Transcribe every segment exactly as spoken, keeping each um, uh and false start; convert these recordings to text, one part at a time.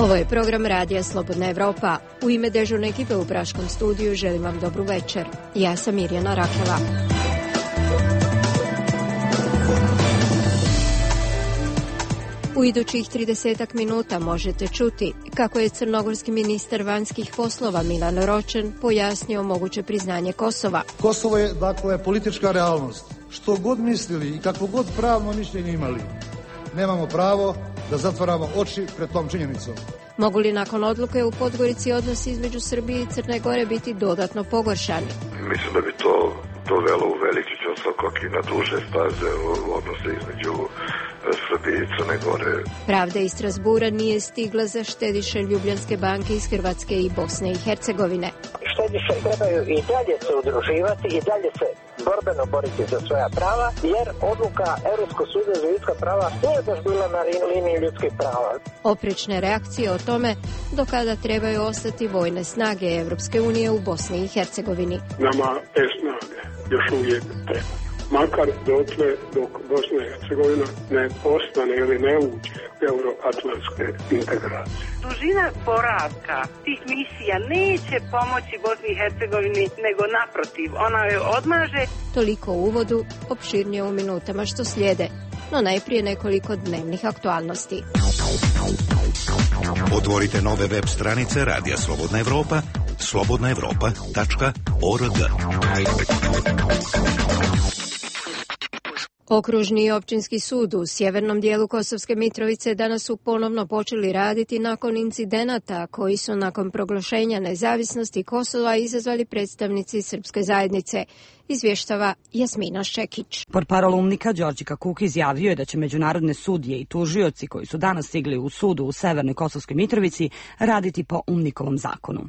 Ovo je program Radija Slobodna Evropa. U ime dežurne ekipe u Praškom studiju želim vam dobru večer. Ja sam Mirjana Rakela. U idućih tridesetak minuta možete čuti kako je crnogorski ministar vanjskih poslova Milan Ročen pojasnio moguće priznanje Kosova. Kosovo je, dakle, politička realnost. Što god mislili i kakvo god pravno mišljenje imali, nemamo pravo da zatvaramo oči pred tom činjenicom. Mogu li nakon odluke u Podgorici odnosi između Srbije i Crne Gore biti dodatno pogoršani? Mislim da bi to dovelo u veliki čoskok i na duže staze odnose između Srbije i Crne Gore. Pravda iz Strasbura nije stigla za štediše Ljubljanske banke iz Hrvatske i Bosne i Hercegovine. Štediše trebaju i dalje se udruživati i dalje se borbeno boriti za svoja prava, jer odluka Europskog suda za ljudska prava nije baš bila na liniji ljudskih prava. Oprečne reakcije o tome do kada trebaju ostati vojne snage Evropske unije u Bosni i Hercegovini. Nama te snage još uvijek treba. Makar dotle dok Bosna i Hercegovina ne postane ili ne uđe u euroatlantske integracije. Dužina boravka tih misija neće pomoći Bosni i Hercegovini, nego naprotiv, ona je odmaže. Toliko u uvodu, opširnije u minutama što slijede, no najprije nekoliko dnevnih aktualnosti. Otvorite nove web stranice Radija Slobodna Evropa, slobodna evropa tačka org. Okružni i općinski sud u sjevernom dijelu Kosovske Mitrovice danas su ponovno počeli raditi nakon incidenata koji su nakon proglašenja nezavisnosti Kosova izazvali predstavnici srpske zajednice, izvještava Jasmina Šekić. Portparol UMNIK-a Đorđe Kakuk izjavio je da će međunarodne sudije i tužioci koji su danas stigli u sudu u severnoj Kosovskoj Mitrovici raditi po UMNIK-ovom zakonu.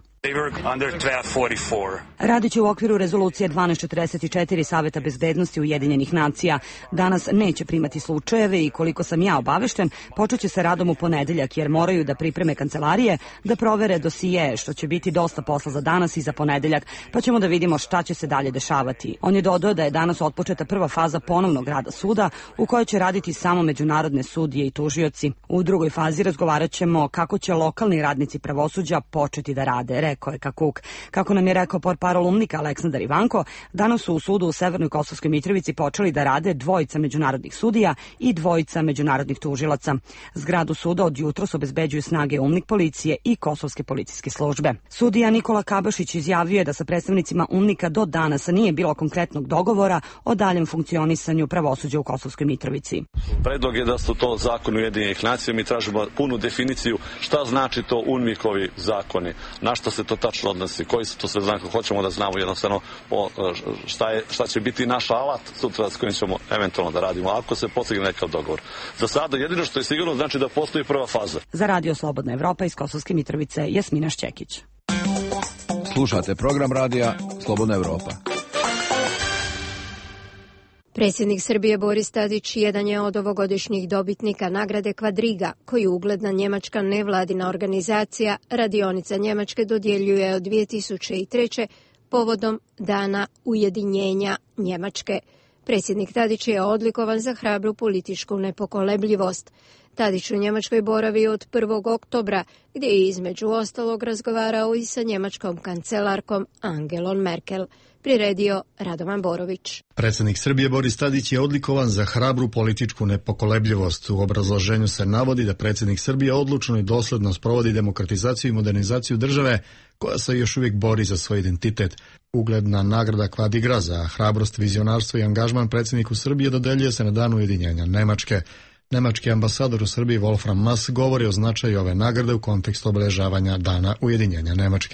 Radit će u okviru rezolucije dvanaest četrdeset četiri Saveta bezbednosti Ujedinjenih nacija. Danas neće primati slučajeve i koliko sam ja obavešten, počet će se radom u ponedeljak jer moraju da pripreme kancelarije, da provere dosije, što će biti dosta posla za danas i za ponedeljak, pa ćemo da vidimo šta će se dalje dešavati. On je dodao da je danas otpočeta prva faza ponovnog rada suda u kojoj će raditi samo međunarodne sudije i tužioci. U drugoj fazi razgovarat ćemo kako će lokalni radnici pravosuđa početi da rade, rekao je Kakuk. Kako nam je rekao portparol UMNIK-a Aleksandar Ivanko, danas su u sudu u severnoj Kosovskoj Mitrovici počeli da rade dvojica međunarodnih sudija i dvojica međunarodnih tužilaca. Zgradu suda od jutros obezbeđuju snage UMNIK policije i Kosovske policijske službe. Sudija Nikola Kabašić izjavio je da sa predstavnicima UMNIK-a do danas nije bilo konkretnog dogovora o daljem funkcionisanju pravosuđa u Kosovskoj Mitrovici. Predlog je da su to zakon Ujedinjenih nacija, mi tražimo punu definiciju šta znači to UNMIK-ovi zakoni, na što se to tačno odnosi, koji su to sve znaki, hoćemo da znamo jednostavno šta, je, šta će biti naš alat sutra s kojim ćemo eventualno da radimo, ako se postigne nekav dogovor. Za sada jedino što je sigurno znači da postoji prva faza. Za Radio Slobodna Evropa iz Kosovske Mitrovice, Jasmina Šćekić. Slušate program Radija Slobodna Evropa. Predsjednik Srbije Boris Tadić jedan je od ovogodišnjih dobitnika nagrade Kvadriga, koju ugledna njemačka nevladina organizacija Radionica Njemačke dodjeljuje od dvije tisuće treće. povodom Dana ujedinjenja Njemačke. Predsjednik Tadić je odlikovan za hrabru političku nepokolebljivost. Tadić u Njemačkoj boravi od prvog oktobra, gdje je između ostalog razgovarao i sa njemačkom kancelarkom Angelom Merkel. Priredio Radovan Borović. Predsjednik Srbije Boris Tadić je odlikovan za hrabru političku nepokolebljivost. U obrazloženju se navodi da predsjednik Srbije odlučno i dosledno sprovodi demokratizaciju i modernizaciju države, koja se još uvijek bori za svoj identitet. Ugledna nagrada Kvadriga za hrabrost, vizionarstvo i angažman predsjedniku Srbije dodeljuje se na Dan ujedinjenja Nemačke. Nemački ambasador u Srbiji Wolfram Mass govori o značaju ove nagrade u kontekstu obeležavanja Dana ujedinjenja Nemačke.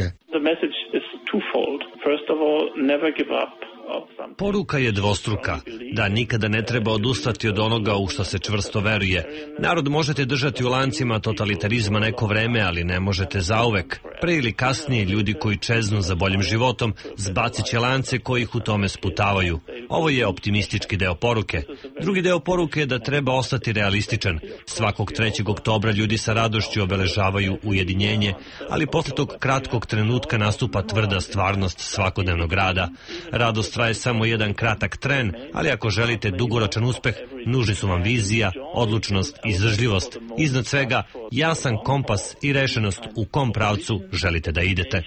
Poruka je dvostruka, da nikada ne treba odustati od onoga u što se čvrsto veruje. Narod možete držati u lancima totalitarizma neko vreme, ali ne možete zauvek. Pre ili kasnije ljudi koji čeznu za boljim životom zbacit će lance koji ih u tome sputavaju. Ovo je optimistički deo poruke. Drugi deo poruke je da treba ostati realističan. Svakog trećeg oktobra ljudi sa radošću obeležavaju ujedinjenje, ali posle tog kratkog trenutka nastupa tvrda stvarnost svakodnevnog rada. Radost traje samo jedan kratak tren, ali ako želite dugoročan uspeh, nužni su vam vizija, odlučnost i izdržljivost. Iznad svega, jasan kompas i rešenost u kom pravcu želite da idete.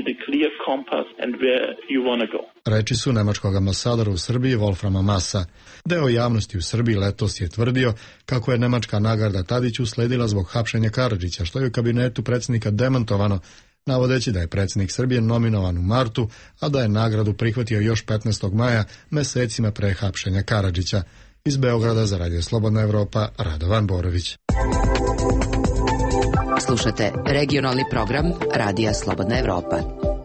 Reči su nemačkog ambasadora u Srbiji Wolframa Massa. Deo javnosti u Srbiji letos je tvrdio kako je nemačka nagrada Tadiću sledila zbog hapšenja Karadžića, što je u kabinetu predsjednika demantovano, navodeći da je predsjednik Srbije nominovan u martu, a da je nagradu prihvatio još petnaestog maja, mesecima pre hapšenja Karadžića. Iz Beograda za Radio Slobodna Evropa, Radovan Borović. Slušate regionalni program Radija Slobodna Evropa.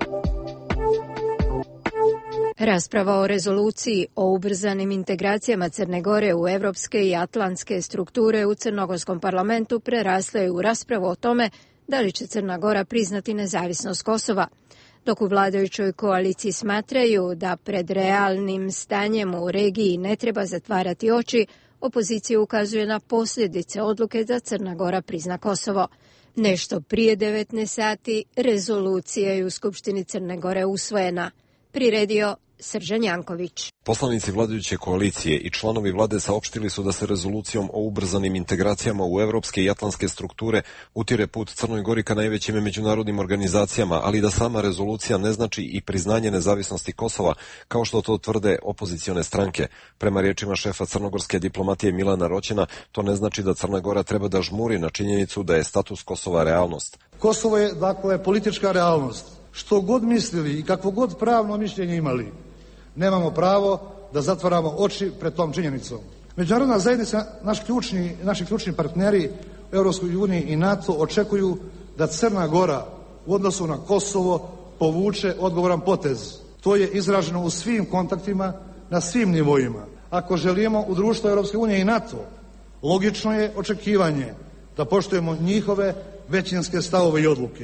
Rasprava o rezoluciji o ubrzanim integracijama Crne Gore u evropske i atlantske strukture u crnogorskom parlamentu prerasla je u raspravu o tome da li će Crna Gora priznati nezavisnost Kosova. Dok u vladajućoj koaliciji smatraju da pred realnim stanjem u regiji ne treba zatvarati oči, opozicija ukazuje na posljedice odluke da Crna Gora prizna Kosovo. Nešto prije devetnaest sati rezolucija je u Skupštini Crne Gore usvojena. Priredio Srđan Janković. Poslanici vladajuće koalicije i članovi vlade saopštili su da se rezolucijom o ubrzanim integracijama u evropske i atlantske strukture utire put Crnoj Gori ka najvećim međunarodnim organizacijama, ali da sama rezolucija ne znači i priznanje nezavisnosti Kosova, kao što to tvrde opozicione stranke. Prema riječima šefa crnogorske diplomatije Milana Roćena, to ne znači da Crna Gora treba da žmuri na činjenicu da je status Kosova realnost. Kosovo je, dakle, politička realnost. Što god mislili i kakvo god pravno mišljenje imali, nemamo pravo da zatvaramo oči pred tom činjenicom. Međunarodna zajednica, naš ključni, naši ključni partneri u Europskoj uniji i NATO očekuju da Crna Gora u odnosu na Kosovo povuče odgovoran potez. To je izraženo u svim kontaktima, na svim nivoima. Ako želimo u društvu Europske unije i NATO, logično je očekivanje da poštujemo njihove većinske stavove i odluke.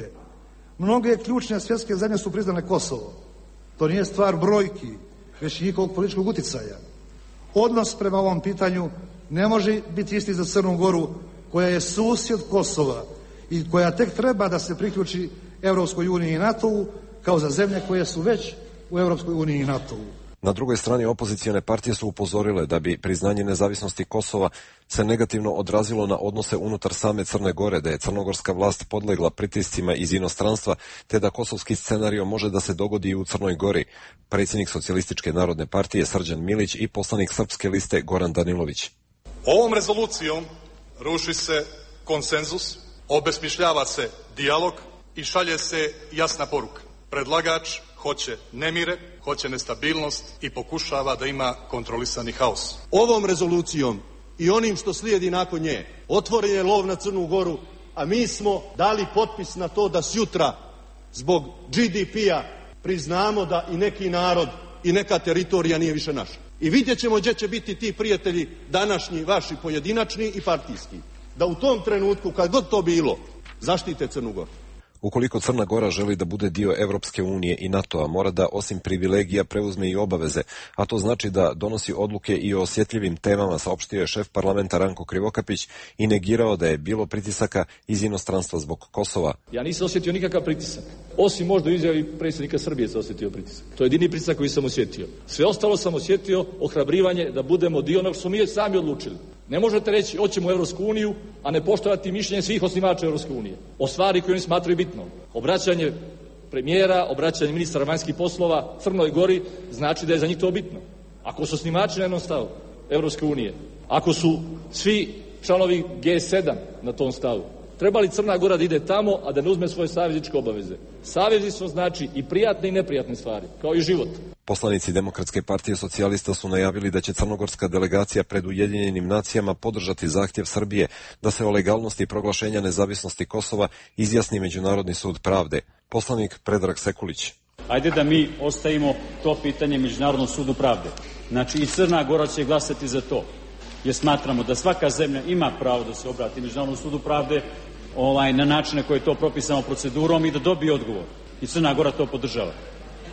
Mnoge ključne svjetske zemlje su priznale Kosovo. To nije stvar brojki, već njihovog političkog uticaja. Odnos prema ovom pitanju ne može biti isti za Crnu Goru, koja je susjed Kosova i koja tek treba da se priključi Europskoj uniji i NATO-u, kao za zemlje koje su već u Europskoj uniji i NATO-u. Na drugoj strani opozicione partije su upozorile da bi priznanje nezavisnosti Kosova se negativno odrazilo na odnose unutar same Crne Gore, da je crnogorska vlast podlegla pritiscima iz inostranstva, te da kosovski scenario može da se dogodi i u Crnoj Gori. Predsjednik Socijalističke narodne partije Srđan Milić i poslanik Srpske liste Goran Danilović. Ovom rezolucijom ruši se konsenzus, obesmišljava se dijalog i šalje se jasna poruka. Predlagač hoće nemire, hoće nestabilnost i pokušava da ima kontrolisani haos. Ovom rezolucijom i onim što slijedi nakon nje otvoren je lov na Crnu Goru, a mi smo dali potpis na to da sjutra zbog G D P-a priznamo da i neki narod i neka teritorija nije više naša. I vidjet ćemo gdje će biti ti prijatelji današnji, vaši pojedinačni i partijski. Da u tom trenutku, kad god to bilo, zaštite Crnu Goru. Ukoliko Crna Gora želi da bude dio Evropske unije i NATO-a, mora da osim privilegija preuzme i obaveze, a to znači da donosi odluke i o osjetljivim temama, saopštio je šef parlamenta Ranko Krivokapić i negirao da je bilo pritisaka iz inostranstva zbog Kosova. Ja nisam osjetio nikakav pritisak. Osim možda u izjavi predsjednika Srbije sam osjetio pritisak. To je jedini pritisak koji sam osjetio. Sve ostalo sam osjetio ohrabrivanje da budemo dio onog što smo mi sami odlučili. Ne možete reći hoćemo u Evropsku uniju, a ne poštovati mišljenje svih osnivača Evropske unije o stvari koje oni smatraju bitnom. Obraćanje premijera, obraćanje ministra vanjskih poslova Crnoj Gori znači da je za njih to bitno. Ako su osnivači na jednom stavu Evropske unije, ako su svi članovi G sedam na tom stavu, treba li Crna Gora da ide tamo, a da ne uzme svoje savezničke obaveze? Savezništvo znači i prijatne i neprijatne stvari, kao i život. Poslanici Demokratske partije socijalista su najavili da će crnogorska delegacija pred Ujedinjenim nacijama podržati zahtjev Srbije da se o legalnosti proglašenja nezavisnosti Kosova izjasni Međunarodni sud pravde. Poslanik Predrag Sekulić. Ajde da mi ostavimo to pitanje Međunarodnom sudu pravde. Znači i Crna Gora će glasati za to. Jer smatramo da svaka zemlja ima pravo da se obrati Međunarodnom sudu pravde ovaj, na način na koji je to propisano procedurom i da dobije odgovor. I Crna Gora to podržava.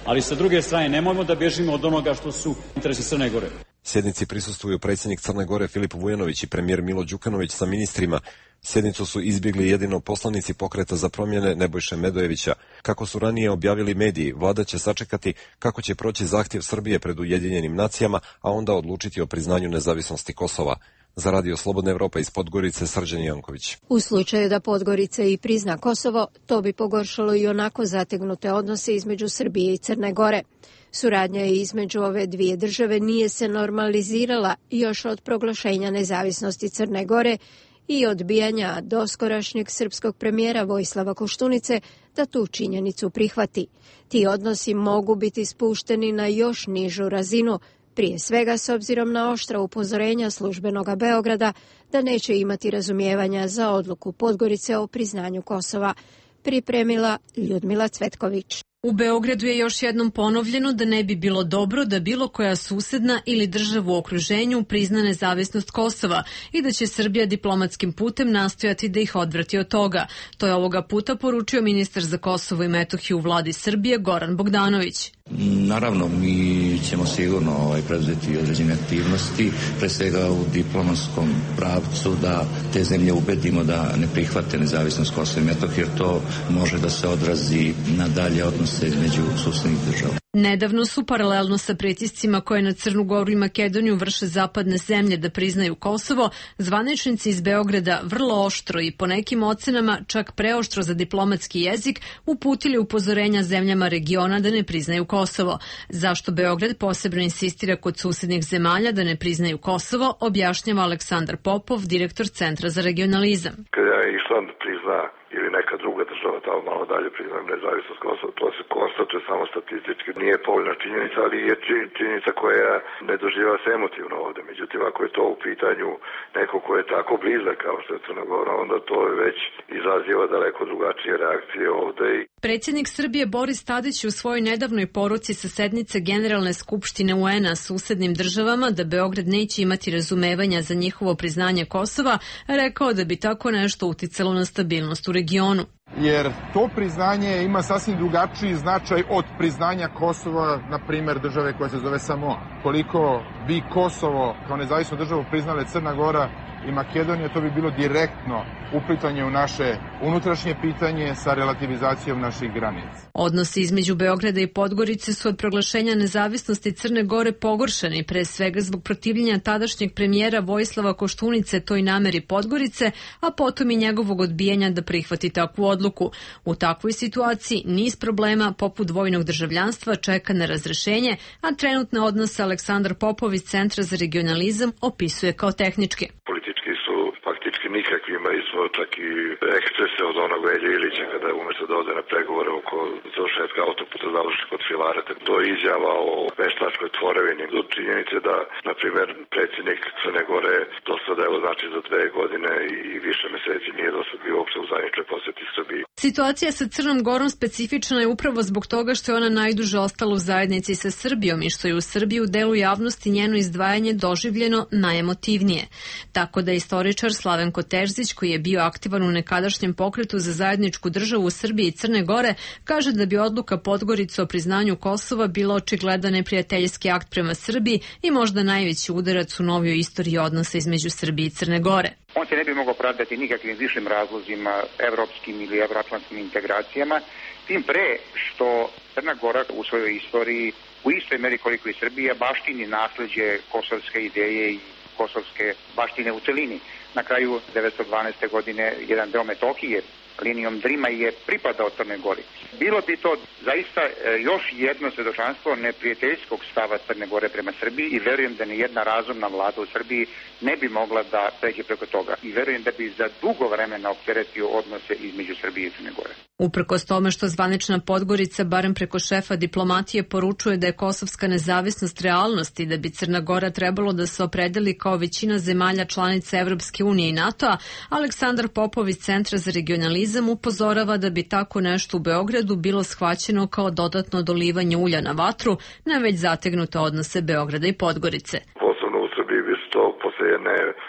Ali sa druge strane, nemojmo da bježimo od onoga što su interesi Crne Gore. Sjednici prisustvuju predsjednik Crne Gore Filip Vujanović i premijer Milo Đukanović sa ministrima. Sjednicu su izbjegli jedino poslanici Pokreta za promjene Nebojše Medojevića. Kako su ranije objavili mediji, vlada će sačekati kako će proći zahtjev Srbije pred Ujedinjenim nacijama, a onda odlučiti o priznanju nezavisnosti Kosova. Za Radio Slobodna Evropa iz Podgorice, Srđan Janković. U slučaju da Podgorica i prizna Kosovo, to bi pogoršalo i onako zategnute odnose između Srbije i Crne Gore. Suradnja između ove dvije države nije se normalizirala još od proglašenja nezavisnosti Crne Gore i odbijanja doskorašnjeg srpskog premijera Vojislava Koštunice da tu činjenicu prihvati. Ti odnosi mogu biti spušteni na još nižu razinu, prije svega s obzirom na oštra upozorenja službenoga Beograda da neće imati razumijevanja za odluku Podgorice o priznanju Kosova. Pripremila Ljudmila Cvetković. U Beogradu je još jednom ponovljeno da ne bi bilo dobro da bilo koja susedna ili država u okruženju prizna nezavisnost Kosova i da će Srbija diplomatskim putem nastojati da ih odvrati od toga. To je ovoga puta poručio ministar za Kosovo i Metohiju u vladi Srbije Goran Bogdanović. Naravno, mi ćemo sigurno ovaj, preduzeti određene aktivnosti, pre svega u diplomatskom pravcu, da te zemlje ubedimo da ne prihvate nezavisnost Kosova i Metohije, jer to može da se odrazi na dalje odnose između susednih država. Nedavno su, paralelno sa pritiscima koje na Crnu Goru i Makedoniju vrše zapadne zemlje da priznaju Kosovo, zvaničnici iz Beograda vrlo oštro i po nekim ocenama čak preoštro za diplomatski jezik uputili upozorenja zemljama regiona da ne priznaju Kosovo. Zašto Beograd posebno insistira kod susednih zemalja da ne priznaju Kosovo, objašnjava Aleksandar Popov, direktor Centra za regionalizam. Kada je Island prizna ili neka druga država tamo malo dalje priznam nezavisnost Kosova, to se konstatuje samo statistički. Nije povoljna činjenica, ali je činjenica koja ne doživava se emotivno ovde. Međutim, ako je to u pitanju neko ko je tako blizak kao što je Crna Gora, onda to već izaziva daleko drugačije reakcije ovde. Predsjednik Srbije Boris Tadić u svojoj nedavnoj poruci sa sednice Generalne skupštine U N-a susednim državama da Beograd neće imati razumevanja za njihovo priznanje Kosova, rekao da bi tako nešto uticalo na stabilnost u regionu. Jer to priznanje ima sasvim drugačiji značaj od priznanja Kosova, na primjer države koja se zove Samoa. Koliko bi Kosovo kao nezavisnu državu priznale Crna Gora i Makedonija, to bi bilo direktno uplitanje u naše unutrašnje pitanje sa relativizacijom naših granica. Odnosi između Beograda i Podgorice su od proglašenja nezavisnosti Crne Gore pogoršani, pre svega zbog protivljenja tadašnjeg premijera Vojislava Koštunice toj nameri Podgorice, a potom i njegovog odbijanja da prihvati takvu odluku. U takvoj situaciji niz problema poput dvojnog državljanstva čeka na razrešenje, a trenutne odnose Aleksandar Popov iz Centra za regionalizam opisuje kao tehničke. Politički su faktički nikakvi, imali smo čak i ekscese od onog Velje Ilića kada je umjesto da ode na pregovore oko završetka autoputa završi kod Filareta. To je izjava o veštačkoj tvorevini. Do činjenice da, na primjer, predsjednik Crne Gore do sada, evo znači za dve godine i više meseci nije do sada bio uopšte u zajedničkoj posjeti Srbiji. Situacija sa Crnom Gorom specifična je upravo zbog toga što je ona najduže ostala u zajednici sa Srbijom i što je u Srbiji u delu javnosti njeno izdvajanje doživljeno najemotivnije. Tako da istoričar Slavenko Terzić, koji je bio aktivan u nekadašnjem pokretu za zajedničku državu u Srbiji i Crne Gore, kaže da bi odluka Podgorice o priznanju Kosova bila očigledan neprijateljski akt prema Srbiji i možda najveći udarac u novijoj istoriji odnosa između Srbije i Crne Gore. On se ne bi mogao pravdati nikakvim višim razlozima, evropskim ili evroatlantskim integracijama, tim pre što Crna Gora u svojoj istoriji u istoj meri koliko i Srbija baštini nasleđe kosovske ideje i kosovske baštine u celini. Na kraju devetsto dvanaeste. godine jedan deo Metohije linijom Drima je pripadao Crnoj Gori. Bilo bi to zaista još jedno svedočanstvo neprijateljskog stava Crne Gore prema Srbiji i verujem da nijedna razumna vlada u Srbiji ne bi mogla da pređe preko toga. I verujem da bi za dugo vremena opteretio odnose između Srbije i Crne Gore. Uprkos tome što zvanična Podgorica, barem preko šefa diplomatije, poručuje da je kosovska nezavisnost realnost i da bi Crna Gora trebalo da se opredeli kao većina zemalja članica Evropske unije i NATO-a, Aleksandar Popov iz Centra za regionalizam upozorava da bi tako nešto u Beogradu bilo shvaćeno kao dodatno dolivanje ulja na vatru na već zategnute odnose Beograda i Podgorice. Posebno u Srbiji bi se to posle jedne pauze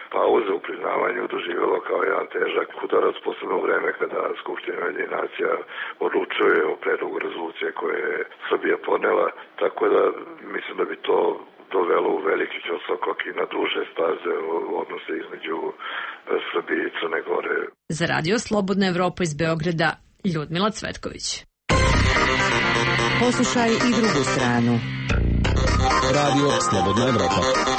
nalaze u priznavanju doživjelo kao jedan težak udarac posebno vreme kada Skupština Ujedinjenih nacija odlučuje o predlogu rezolucije koje je Srbija podnela, tako da mislim da bi to dovelo u veliki ćoskok i na duže staze odnose između Srbije i Crne Gore. Za Radio Slobodna Evropa iz Beograda, Ljudmila Cvetković. Poslušaj i drugu stranu. Radio Slobodna Evropa.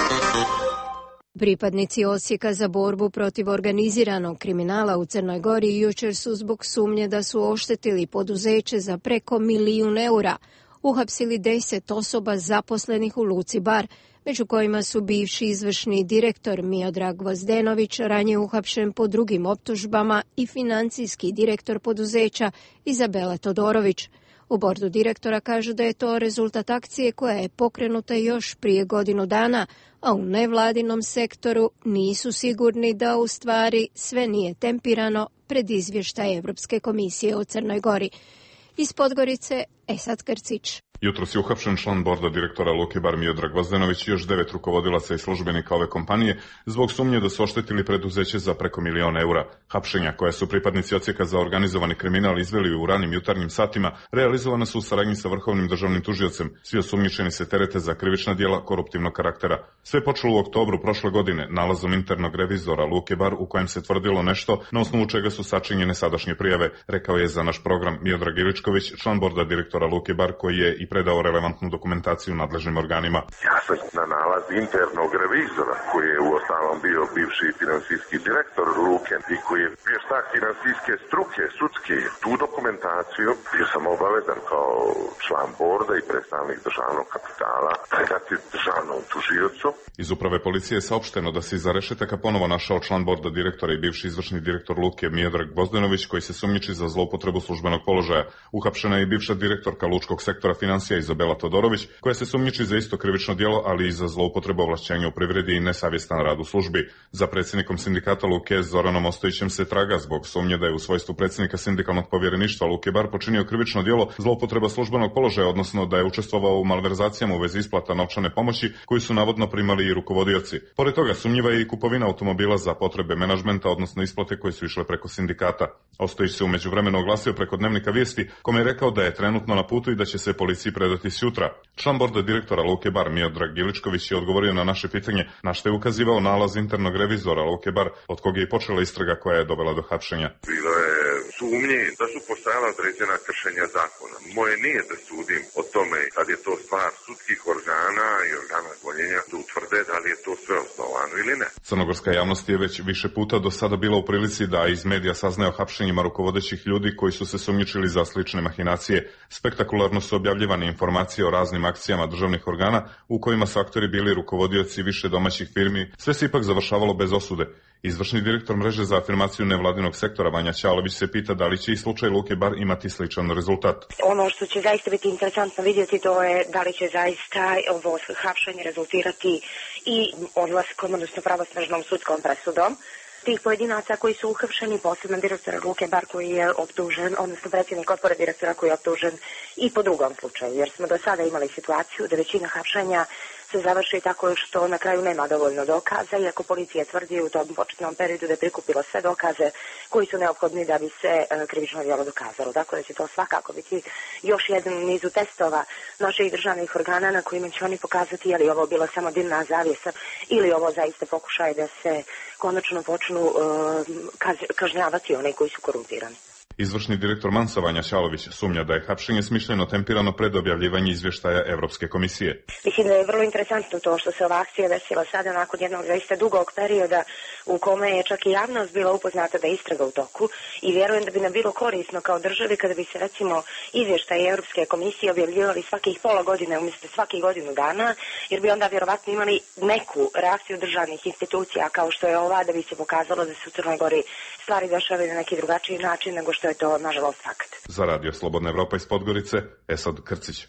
Pripadnici Osijeka za borbu protiv organiziranog kriminala u Crnoj Gori jučer su zbog sumnje da su oštetili poduzeće za preko milijun eura uhapsili deset osoba zaposlenih u Luci Bar, među kojima su bivši izvršni direktor Miodrag Gvozdenović, ranije uhapšen po drugim optužbama, i financijski direktor poduzeća Izabela Todorović. U bordu direktora kažu da je to rezultat akcije koja je pokrenuta još prije godinu dana, a u nevladinom sektoru nisu sigurni da u stvari sve nije tempirano pred izvještaj Evropske komisije o Crnoj Gori. Iz Podgorice, Esad Krcić. Jutros je uhapšen član borda direktora Luke Bar Miodrag Gvozdenović i još devet rukovodilaca i službenika ove kompanije zbog sumnje da su oštetili preduzeće za preko milion eura. Hapšenja, koja su pripadnici Odsjeka za organizovani kriminal izveli u ranim jutarnjim satima, realizovana su u saradnji sa Vrhovnim državnim tužiocem. Svi osumnjičeni se terete za krivična djela koruptivnog karaktera. Sve je počelo u oktobru prošle godine nalazom internog revizora Luke Bar u kojem se tvrdilo nešto na osnovu čega su sačinjene sadašnje prijave, rekao je za naš program Miodrag Iličković, član borda direktora Luke Bar, koji je i predao relevantnu dokumentaciju nadležnim organima. Ja sam na nalaz internog revizora, koji je u ostalom bio bivši finansijski direktor Luke i koji je vještak finansijske struke, sudske. Tu dokumentaciju bio sam obavezan kao član borda i predstavnik državnog kapitala predati državnom tužiocu. Iz uprave policije je saopšteno da se iza rešetaka ponovo našao član borda direktora i bivši izvršni direktor Luke Miodrag Gvozdenović, koji se sumnjiči za zloupotrebu službenog položaja. Uhapšena je i bivša direktorka lučkog sektora financija Izabela Todorović, koja se sumnjiči za isto krivično djelo, ali i za zloupotrebu ovlašćenja u privredi i nesavjestan rad u službi. Za predsjednikom sindikata Luke Zoranom Ostojićem se traga zbog sumnje da je u svojstvu predsjednika sindikalnog povjereništva Luke Bar počinio krivično djelo zloupotreba službenog položaja, odnosno da je učestvovao u malverzacijama u vezi isplata novčane pomoći koju su navodno primali i rukovodioci. Pored toga sumnjiva je i kupovina automobila za potrebe menadžmenta, odnosno isplate koje su išle preko sindikata. Ostojić se u međuvremenu oglasio preko Dnevnika Vijesti, kome je rekao da je trenutno na putu i da će se policiji predati sutra. Član borda direktora Luke Bar Miodrag Iličković je odgovorio na naše pitanje na što je ukazivao nalaz internog revizora Luke Bar, od koga je počela istraga koja je dovela do hapšenja. Bilo je sumnje da su postojala određena kršenja zakona. Moje nije da sudim o tome kad je to stvar sudskih organa i organa gonjenja da utvrde da li je to sve osnovano ili ne. Crnogorska javnost je već više puta do sada bila u prilici da iz medija saznaje o hapšenjima rukovodećih ljudi koji su se sumnjičili za slične mahinacije. Spektakularno su objavljivane informacije o raznim akcijama državnih organa u kojima su aktori bili rukovodioci više domaćih firmi. Sve se ipak završavalo bez osude. Izvršni direktor mreže za afirmaciju nevladinog sektora Vanja Ćalović se pita da li će i slučaj Luke Bar imati sličan rezultat. Ono što će zaista biti interesantno vidjeti to je da li će zaista ovo hapšenje rezultirati i odlaskom, odnosno pravosnažnom sudskom presudom tih pojedinaca koji su uhapšeni, posebno direktora Luke Bar koji je optužen, odnosno predsjednik odbora direktora koji je optužen i po drugom slučaju, jer smo do sada imali situaciju da većina hapšenja se završi tako što na kraju nema dovoljno dokaza, iako policija tvrdi u tom početnom periodu da je prikupilo sve dokaze koji su neophodni da bi se e, krivično djelo dokazalo. Dakle, da će to svakako biti još jedan u nizu testova naših državnih organa na kojima će oni pokazati je li ovo bilo samo dimna zavjesa ili ovo zaista pokušaj da se konačno počnu e, kaz, kažnjavati one koji su korumpirani. Izvršni direktor Mansa Vanja Ćalović sumnja da je hapšenje smišljeno tempirano pred objavljivanje izvještaja Evropske komisije. Mislim da je vrlo interesantno to što se ova akcija desila sada nakon jednog zaista dugog perioda u kome je čak i javnost bila upoznata da je istraga u toku i vjerujem da bi nam bilo korisno kao državi kada bi se recimo izvještaj Evropske komisije objavljivali svakih pola godine umjesto svakih godinu dana, jer bi onda vjerovatno imali neku reakciju državnih institucija kao što je ova, da bi se pokazalo da se u Crnoj Gori stvari dešavaju na neki drugačiji način nego što je to nažalost fakt. Za Radio Slobodna Evropa iz Podgorice, Esad Krcić.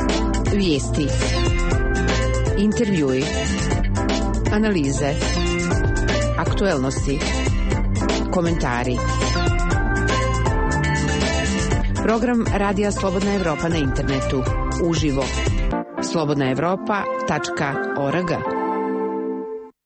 Vijesti, intervjui, analize, aktuelnosti, komentari. Program Radija Slobodna Evropa na internetu, uživo, slobodna evropa tačka org.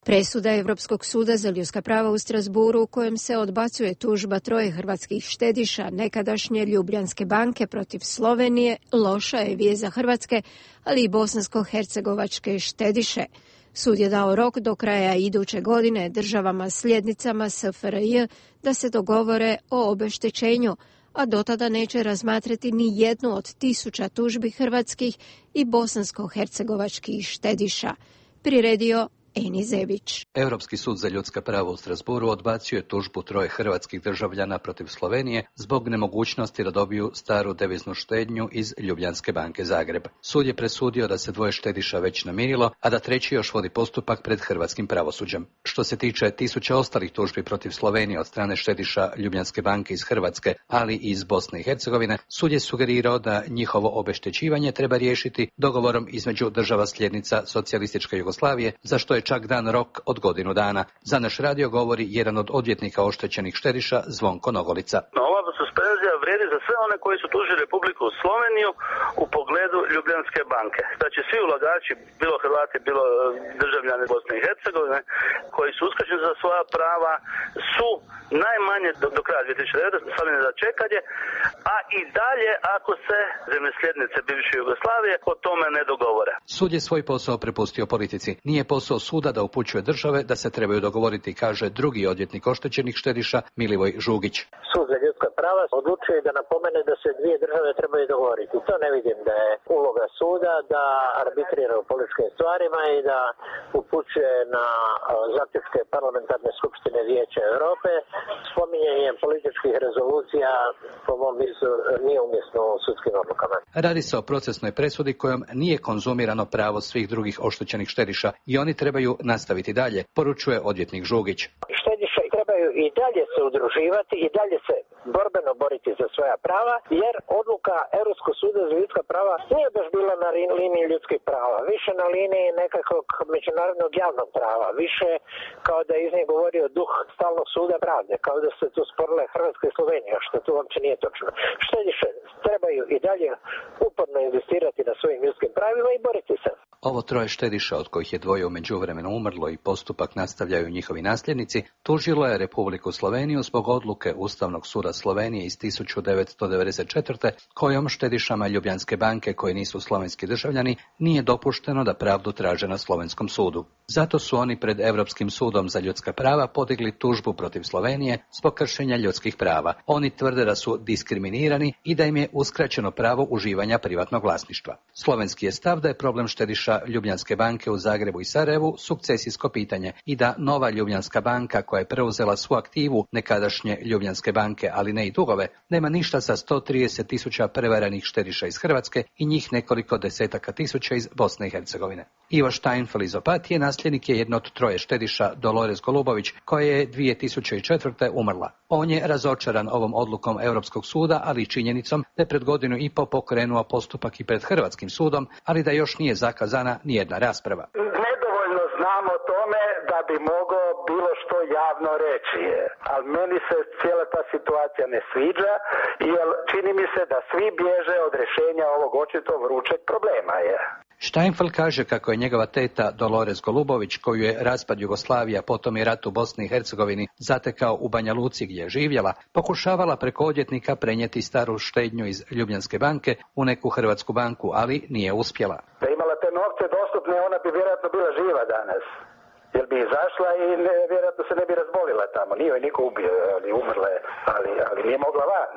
Presuda Evropskog suda za ljudska prava u Strasburu u kojem se odbacuje tužba troje hrvatskih štediša nekadašnje Ljubljanske banke protiv Slovenije loša je vijest za hrvatske, ali i bosansko-hercegovačke štediše. Sud je dao rok do kraja iduće godine državama sljednicama S F R J da se dogovore o obeštećenju, a dotada neće razmatrati ni jednu od tisuća tužbi hrvatskih i bosansko-hercegovačkih štediša. Priredio Eni Zebić. Europski sud za ljudska prava u Strasburu odbacio je tužbu troje hrvatskih državljana protiv Slovenije zbog nemogućnosti da dobiju staru deviznu štednju iz Ljubljanske banke Zagreb. Sud je presudio da se dvoje štediša već namirilo, a da treći još vodi postupak pred hrvatskim pravosuđem. Što se tiče tisuća ostalih tužbi protiv Slovenije od strane štediša Ljubljanske banke iz Hrvatske, ali i iz Bosne i Hercegovine, sud je sugerirao da njihovo obeštećivanje treba riješiti dogovorom između država sljednica socijalističke Jugoslavije, za što je čak dan rok od godinu dana. Za naš radio govori jedan od odvjetnika oštećenih štediša, Zvonko Nogolica. Ova suspenzija vrijedi za sve one koji su tužili Republiku Sloveniju u pogledu Ljubljanske banke. Znači svi ulagači, bilo Hrvati, bilo državljani Bosne i Hercegovine, koji su uskraćeni za svoja prava, su najmanje do, do kraja dvije tisuće devete stavljeni za čekanje, a i dalje ako se zemlje sljednice bivše Jugoslavije o tome ne dogovore. Sud je svoj posao prepustio politici. Nije posao suda da upućuje države da se trebaju dogovoriti, kaže drugi odvjetnik oštećenih štediša Milivoj Žugić. Sud za ljudska prava odlučuje da napomene da se dvije države trebaju dogovoriti. To ne vidim da je uloga suda da arbitrira u političkim stvarima i da upućuje na zaključke parlamentarne skupštine Vijeća Europe. Spominjanje političkih rezolucija po mom vizu nije umjesno u sudskim odlukama. Radi se o procesnoj presudi kojom nije konzumirano pravo svih drugih oštećenih štediša i oni trebaju nastaviti dalje, poručuje odvjetnik Žugić. Štediše trebaju i dalje se udruživati i dalje se borbeno boriti za svoja prava, jer odluka Europskog suda za ljudska prava nije baš bila na liniji ljudskih prava, više na liniji nekakvog međunarodnog javnog prava, više kao da je iz nje govorio duh stalnog suda pravde, kao da se tu sporile Hrvatska i Slovenija, što tu uopće nije točno. Štediše trebaju i dalje uporno inzistirati na svojim ljudskim pravima i boriti se. Ovo troje štediša, od kojih je dvoje u međuvremenu umrlo i postupak nastavljaju njihovi nasljednici, tužilo je Republiku Sloveniju zbog odluke Ustavnog suda Slovenije iz tisuću devetsto devedeset četvrte kojom štedišama Ljubljanske banke koji nisu slovenski državljani nije dopušteno da pravdu traže na slovenskom sudu. Zato su oni pred Europskim sudom za ljudska prava podigli tužbu protiv Slovenije zbog kršenja ljudskih prava. Oni tvrde da su diskriminirani i da im je uskraćeno pravo uživanja privatnog vlasništva. Slovenski je stav da je problem štediša Ljubljanske banke u Zagrebu i Sarajevu sukcesijsko pitanje i da nova Ljubljanska banka koja je preuzela svu aktivu nekadašnje Ljubljanske banke, ali ne i dugove, nema ništa sa sto trideset tisuća prevaranih štediša iz Hrvatske i njih nekoliko desetaka tisuća iz Bosne i Hercegovine. Ivo Steinfeld iz Opatije nasljednik je jedno od troje štediša Dolores Golubović, koja je dvije tisuće četvrte umrla. On je razočaran ovom odlukom Europskog suda, ali i činjenicom da je pred godinu i po pokrenuo postupak i pred Hrvatskim sudom, ali da još nije zakazana nijedna rasprava. Nedovoljno znam o tome da bi mogao bilo što javno reći, ali meni se cijela ta situacija ne sviđa, jer čini mi se da svi bježe od rješenja ovog očito vrućeg problema. Je. Steinfeld kaže kako je njegova teta Dolores Golubović, koju je raspad Jugoslavija, potom i rat u Bosni i Hercegovini zatekao u Banja Luci gdje je živjela, pokušavala preko odvjetnika prenijeti staru štednju iz Ljubljanske banke u neku hrvatsku banku, ali nije uspjela. Da imala te novce dostupne, ona bi vjerojatno bila živa danas. Jer bi izašla i ne, vjerojatno se ne bi razbolila tamo. Nije joj niko ubio, ali umrla je, ali, ali nije mogla van.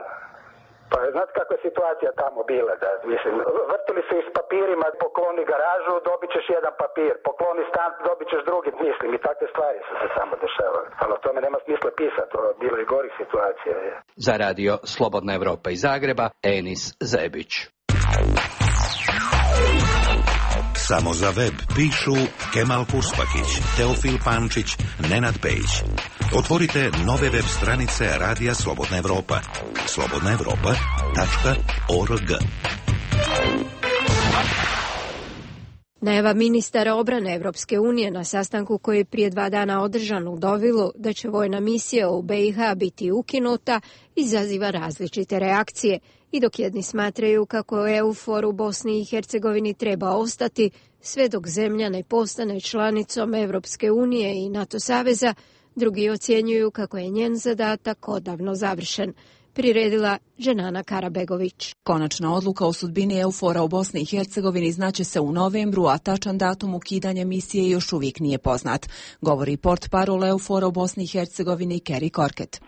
Pa znate kakva je situacija tamo bila, da, mislim, vrtili su iz papirima, pokloni garažu, dobit ćeš jedan papir, pokloni stan, dobit ćeš drugi, mislim, i takve stvari su se samo dešavale. Ali o tome nema smisla pisati, to je bilo i gorih situacija. Je. Za radio Slobodna Evropa iz Zagreba, Enis Zebić. Samo za web pišu Kemal Purspakić, Teofil Pančić, Nenad Pejić. Otvorite nove web stranice Radija Slobodna Evropa. slobodna evropa tačka org. Najava ministara obrane Evropske unije na sastanku koji je prije dva dana održan u Dovilu da će vojna misija u B i H biti ukinuta izaziva različite reakcije i dok jedni smatraju kako EUFOR u Bosni i Hercegovini treba ostati sve dok zemlja ne postane članicom Evropske unije i NATO saveza, drugi ocjenjuju kako je njen zadatak odavno završen. Priredila Dženana Karabegović. Konačna odluka o sudbini EUFOR-a u Bosni i Hercegovini znaće se u novembru, a tačan datum ukidanja misije još uvijek nije poznat, govori portparol EUFOR-a u Bosni i Hercegovini Kerry Corkett.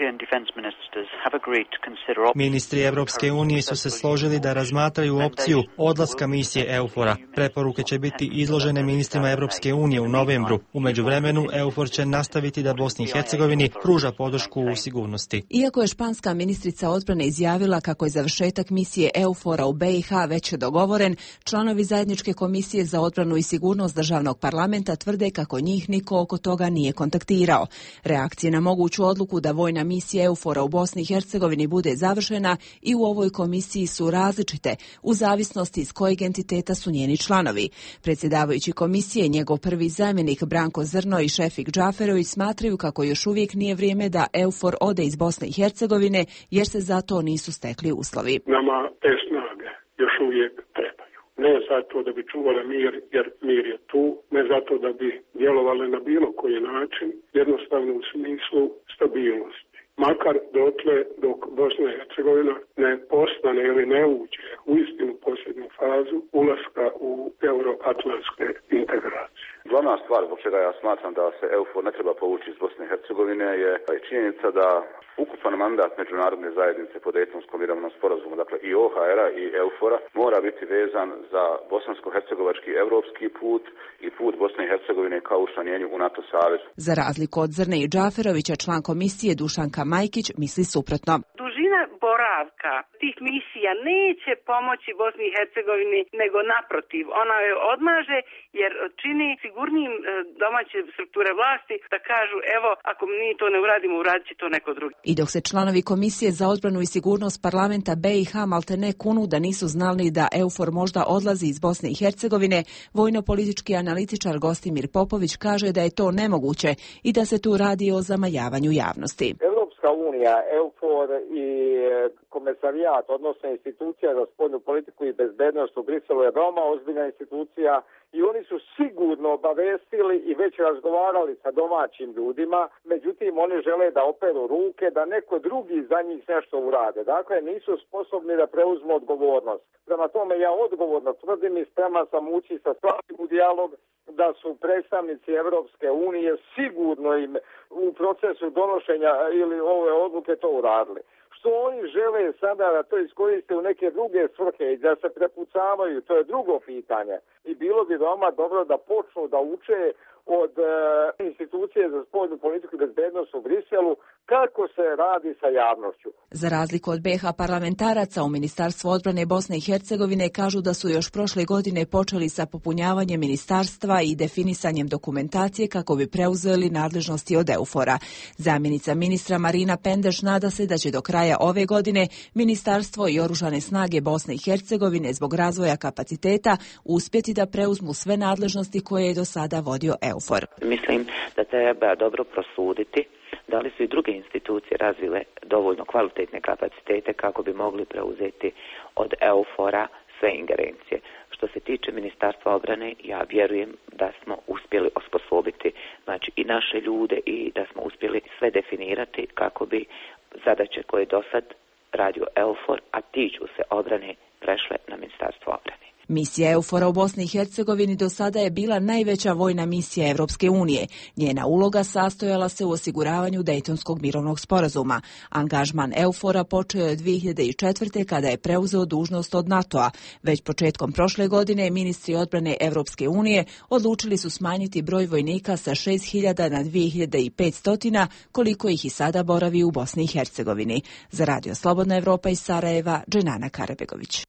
Ministri Evropske unije su se složili da razmatraju opciju odlaska misije EUFOR-a. Preporuke će biti izložene ministrima Evropske unije u novembru. U međuvremenu EUFOR će nastaviti da Bosni i Hercegovini pruža podršku u sigurnosti. Iako je španska ministrica odbrane izjavila kako je završetak misije EUFOR-a u B i H već dogovoren, članovi zajedničke komisije za odbranu i sigurnost državnog parlamenta tvrde kako njih niko oko toga nije kontaktirao. Reakcije na moguću odluku da vojna misija EUFOR-a u Bosni i Hercegovini bude završena i u ovoj komisiji su različite, u zavisnosti iz kojeg entiteta su njeni članovi. Predsjedavajući komisije, njegov prvi zamjenik Branko Zrno i Šefik Džaferović smatraju kako još uvijek nije vrijeme da EUFOR ode iz Bosne i Hercegovine, jer se za to nisu stekli uslovi. Nama te snage još uvijek trebaju. Ne zato da bi čuvale mir, jer mir je tu, ne zato da bi djelovale na bilo koji način, jednostavno u smislu stabilnosti. Makar dotle dok Bosna i Hercegovina ne postane ili ne uđe u istinu posljednju fazu ulaska u euroatlantske integracije. Glavna stvar zbog čega ja smatram da se EUFOR ne treba povući iz Bosne i Hercegovine je činjenica da ukupan mandat međunarodne zajednice po Dejtonskom mirovnom sporazumu, dakle i O H R-a i EUFOR-a, mora biti vezan za bosansko-hercegovački evropski put i put Bosne i Hercegovine kao učlanjenju u NATO savez. Za razliku od Zrne i Džaferovića, član komisije Dušanka Majkić misli suprotno. Dužina boravka tih misija neće pomoći Bosni i Hercegovini, nego naprotiv, ona je odmaže jer čini sigurnijim domaće strukture vlasti da kažu evo, ako mi to ne uradimo, uradit će to neko drugi. I dok se članovi Komisije za odbranu i sigurnost parlamenta B i H maltene kunu da nisu znali da EUFOR možda odlazi iz Bosne i Hercegovine, vojno-politički analitičar Gostimir Popović kaže da je to nemoguće i da se tu radi o zamajavanju javnosti. Evropska unija, EUFOR i komesarijat, odnosno institucija za spoljnu politiku i bezbednost u Briselu je veoma ozbiljna institucija i oni su sigurno obavestili i već razgovarali sa domaćim ljudima, međutim oni žele da operu ruke, da neko drugi za njih nešto urade. Dakle, nisu sposobni da preuzmu odgovornost. Prema tome ja odgovorno tvrdim i spreman sam ući sa svakim u dijalog da su predstavnici Evropske unije sigurno im u procesu donošenja ili ove odluke to uradili. Što oni žele sada da to iskoriste u neke druge svrhe i da se prepucavaju, to je drugo pitanje. I bilo bi veoma dobro da počnu da uče od e, institucije za spoljnu politiku i bezbednost u Briselu kako se radi sa javnošću. Za razliku od B i H parlamentaraca u Ministarstvu odbrane Bosne i Hercegovine kažu da su još prošle godine počeli sa popunjavanjem ministarstva i definisanjem dokumentacije kako bi preuzeli nadležnosti od EUFOR-a. Zamjenica ministra Marina Pendeš nada se da će do kraja ove godine Ministarstvo i Oružane snage Bosne i Hercegovine zbog razvoja kapaciteta uspjeti da preuzmu sve nadležnosti koje je do sada vodio EUFOR. Mislim da treba dobro prosuditi da li su i druge institucije razvile dovoljno kvalitetne kapacitete kako bi mogli preuzeti od EUFOR-a sve ingerencije. Što se tiče Ministarstva obrane, ja vjerujem da smo uspjeli osposobiti znači i naše ljude i da smo uspjeli sve definirati kako bi zadaće koje do sad radio EUFOR, a tiču se obrane, prešle na Ministarstvo obrane. Misija EUFOR-a u Bosni i Hercegovini do sada je bila najveća vojna misija Evropske unije. Njena uloga sastojala se u osiguravanju Dejtonskog mirovnog sporazuma. Angažman EUFOR-a počeo je dvije hiljade četvrte. kada je preuzeo dužnost od NATO-a. Već početkom prošle godine ministri odbrane Evropske unije odlučili su smanjiti broj vojnika sa šest hiljada na dvije hiljade petsto, koliko ih i sada boravi u Bosni i Hercegovini. Za Radio Slobodna Evropa iz Sarajeva, Dženana Karabegović.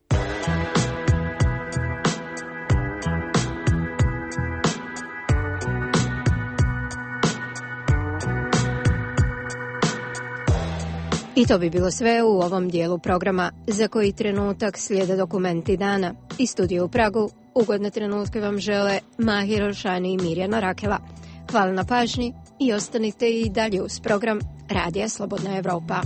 I to bi bilo sve u ovom dijelu programa, za koji trenutak slijede dokumenti dana. Iz studija u Pragu, Ugodne trenutke vam žele Mahir Elšani i Mirjana Rakela. Hvala na pažnji i ostanite i dalje uz program Radija Slobodna Evropa.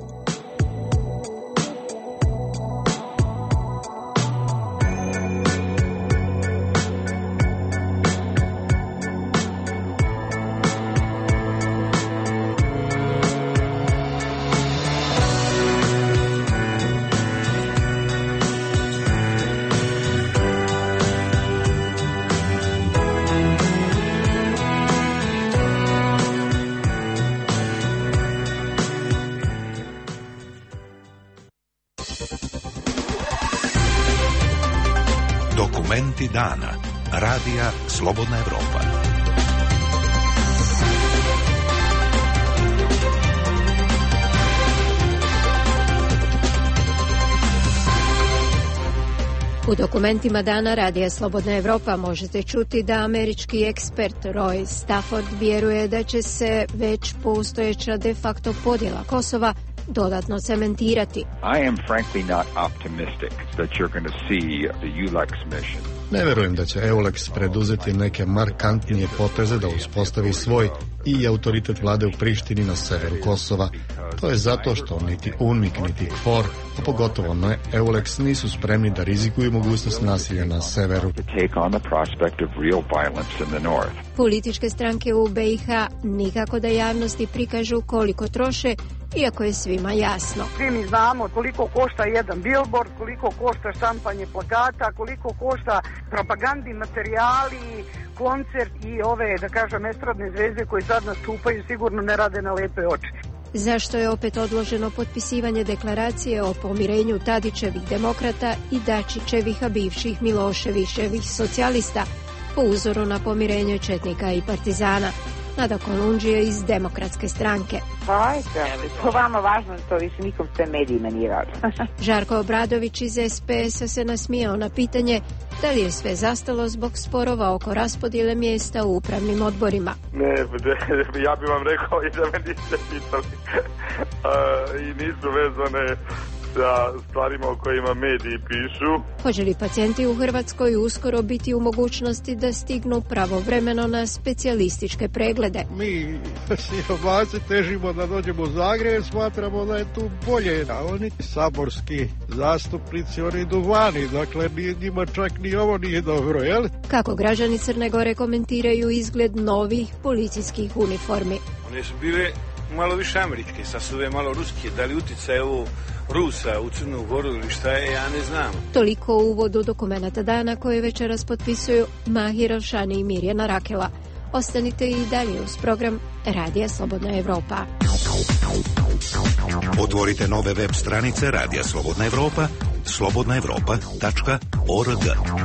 Dokumenti dana. Radija Slobodna Evropa. U dokumentima dana Radija Slobodna Evropa možete čuti da američki ekspert Roy Stafford vjeruje da će se već postojeća de facto podjela Kosova dodatno cementirati. I am frankly not optimistic that you're going to see the U L E X mission. Ne verujem da će E U L E X preduzeti neke markantnije poteze da uspostavi svoj i autoritet vlade u Prištini na severu Kosova. To je zato što niti UNMIK niti KFOR, a pogotovo ne E U L E X, nisu spremni da rizikuju mogućnost nasilja na severu. Političke stranke u B i H nikako da javnosti prikažu koliko troše, iako je svima jasno. Svi mi znamo koliko košta jedan billboard, koliko košta štampanje plakata, koliko košta propagandni materijali, koncert i ove, da kažem, estradne zvezde koje sad nastupaju sigurno ne rade na lepe oči. Zašto je opet odloženo potpisivanje deklaracije o pomirenju Tadićevih demokrata i Dačićevih, a bivših Miloševićevih socijalista, po uzoru na pomirenje četnika i partizana? Nada Kolundžija iz Demokratske stranke. Pa ajde, to vama važno, to više nikom sve medijima nije važno. Žarko Obradović iz S P S-a se nasmijao na pitanje da li je sve zastalo zbog sporova oko raspodjele mjesta u upravnim odborima. Ne, ja bih vam rekao i da me niste pitali. I nisu vezane sa stvarima o kojima mediji pišu. Hoće li pacijenti u Hrvatskoj uskoro biti u mogućnosti da stignu pravovremeno na specijalističke preglede? Mi siromaci težimo da dođemo u Zagreb, smatramo da je tu bolje. A oni saborski zastupnici, oni idu vani, dakle njima čak ni ovo nije dobro, jel? Kako građani Crne Gore komentiraju izgled novih policijskih uniformi? One su bile malo više američke, sad su ove malo ruske. Da li utjecaj ovo Rusa u Crnu Goru ili šta je, ja ne znam. Toliko u uvodu dokumenata dana koje večeras potpisuju Mahir Elšani i Mirjana Rakela. Ostanite i dalje uz program Radija Slobodna Evropa. Otvorite nove web stranice Radija Slobodna Evropa, slobodna evropa tačka org.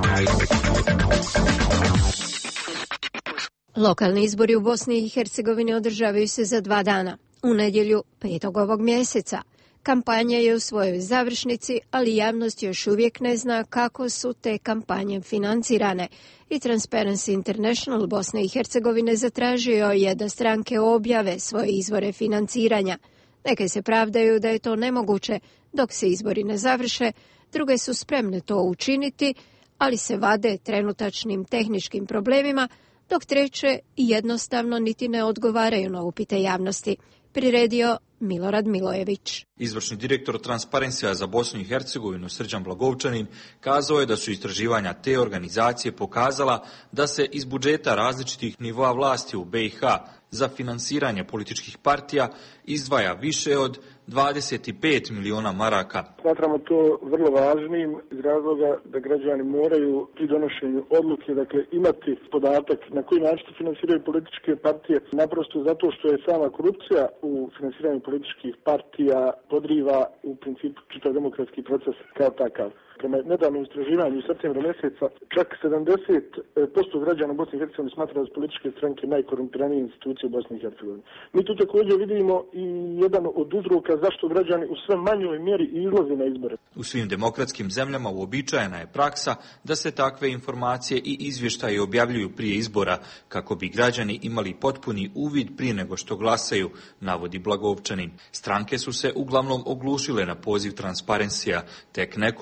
Lokalni izbori u Bosni i Hercegovini održavaju se za dva dana, u nedjelju petog ovog mjeseca. Kampanja je u svojoj završnici, ali javnost još uvijek ne zna kako su te kampanje financirane. I Transparency International Bosne i Hercegovine zatražio je da stranke objave svoje izvore financiranja. Neke se pravdaju da je to nemoguće dok se izbori ne završe, druge su spremne to učiniti, ali se vade trenutačnim tehničkim problemima, dok treće jednostavno niti ne odgovaraju na upite javnosti. Priredio Milorad Milojević. Izvršni direktor Transparencija za Bosnu i Hercegovinu Srđan Blagovčanin kazao je da su istraživanja te organizacije pokazala da se iz budžeta različitih nivoa vlasti u B i H za finansiranje političkih partija izdvaja više od dvadeset pet miliona maraka. Smatramo to vrlo važnim iz razloga da građani moraju pri donošenju odluke, dakle, imati podatak na koji način se finansiraju političke partije, naprosto zato što je sama korupcija u finansiranju političkih partija podriva u principu čitav demokratski proces kao takav. Prema nedavnom istraživanju iz septembra mjeseca, čak sedamdeset posto građana Bosne i Hercegovine smatra da su političke stranke najkorumpiranije institucije u Bosni i Hercegovini. Mi tu također vidimo i jedan od uzroka zašto građani u sve manjoj mjeri izlaze na izbore. U svim demokratskim zemljama uobičajena je praksa da se takve informacije i izvještaje objavljuju prije izbora kako bi građani imali potpuni uvid prije nego što glasaju, navodi Blagovčanin. Stranke su se uglavnom oglušile na poziv Transparencija, tek nekoliko ih je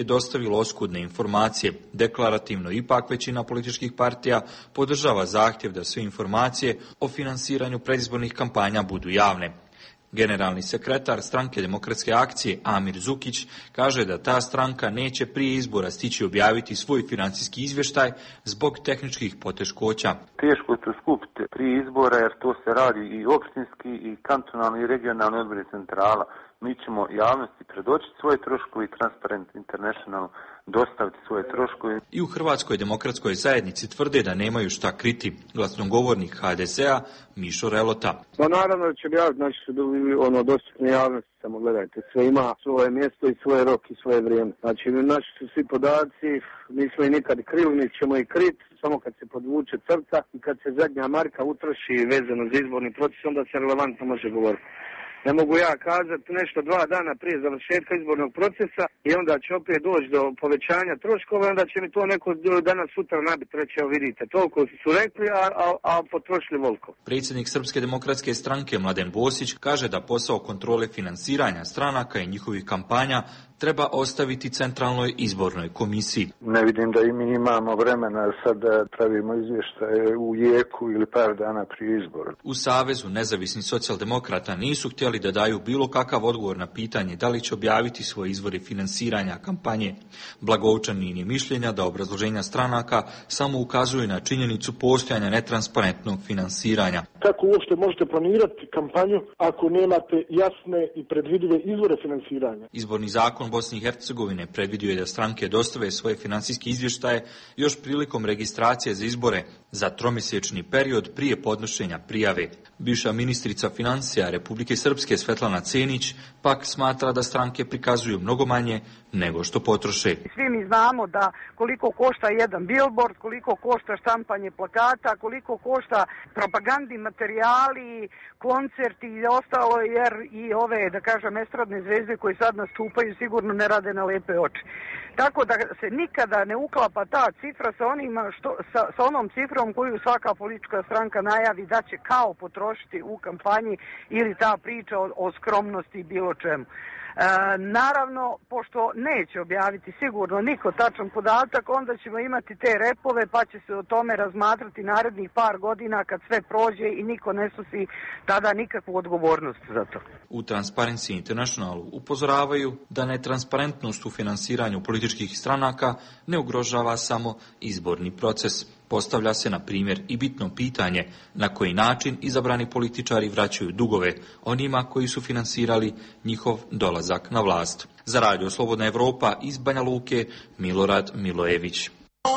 je dostavilo oskudne informacije. Deklarativno ipak većina političkih partija podržava zahtjev da sve informacije o finansiranju predizbornih kampanja budu javne. Generalni sekretar stranke Demokratske akcije Amir Zukić kaže da ta stranka neće prije izbora stići objaviti svoj financijski izvještaj zbog tehničkih poteškoća. Teško je to skupiti prije izbora jer to se radi i opštinski i kantonalni i regionalni odbori centrala. Mi ćemo javnosti predočiti svoje troškove i Transparent International dostaviti svoje troškove. I u Hrvatskoj demokratskoj zajednici tvrde da nemaju šta kriti. Glasnogovornik ha de es a Mišo Relota. Pa naravno da će objaviti, znači su ono dostupne javnosti, samo gledajte, sve ima svoje mjesto i svoje rok i svoje vrijeme. Znači naši su svi podaci, nismo i nikad krili, ni ćemo i kriti, samo kad se podvuče crta i kad se zadnja marka utroši vezano za izborni proces, onda se relevantno može govoriti. Ne mogu ja kazati nešto dva dana prije završetka izbornog procesa i onda će opet doći do povećanja troškova i onda će mi to neko danas sutra nabiti, reći, evo vidite, toliko su rekli, a, a, a potrošili voliko. Predsjednik Srpske demokratske stranke Mladen Bosić kaže da posao kontrole finansiranja stranaka i njihovih kampanja treba ostaviti Centralnoj izbornoj komisiji. Ne vidim da i mi imamo vremena sad da pravimo izvještaje u jeku ili par dana prije izbora. U Savezu nezavisnih socijaldemokrata nisu htjeli da daju bilo kakav odgovor na pitanje da li će objaviti svoje izvore finansiranja kampanje. Blagovčanin je mišljenja da obrazloženja stranaka samo ukazuju na činjenicu postojanja netransparentnog finansiranja. Kako uopšte možete planirati kampanju ako nemate jasne i predvidive izvore finansiranja? Izborni zakon Bosne i Hercegovine predvidio je da stranke dostave svoje financijske izvještaje još prilikom registracije za izbore za tromjesečni period prije podnošenja prijave. Bivša ministrica financija Republike Srpske Svetlana Cenić pak smatra da stranke prikazuju mnogo manje nego što potroše. Svi mi znamo da koliko košta jedan billboard, koliko košta štampanje plakata, koliko košta propagandni materijali, koncerti i ostalo, jer i ove, da kažem, estradne zvezde koje sad nastupaju sigurno ne rade na lepe oči. Tako da se nikada ne uklapa ta cifra sa, onima što, sa, sa onom cifrom koju svaka politička stranka najavi da će kao potrošiti u kampanji ili ta priča o, o skromnosti i bilo čemu. E, naravno, pošto neće objaviti sigurno niko tačan podatak, onda ćemo imati te repove pa će se o tome razmatrati narednih par godina kad sve prođe i niko ne snosi tada nikakvu odgovornost za to. U Transparency Internationalu upozoravaju da netransparentnost u finansiranju političkih stranaka ne ugrožava samo izborni proces. Postavlja se, na primjer, i bitno pitanje na koji način izabrani političari vraćaju dugove onima koji su finansirali njihov dolazak na vlast. Za Radio Slobodna Evropa iz Banja Luke, Milorad Milojević.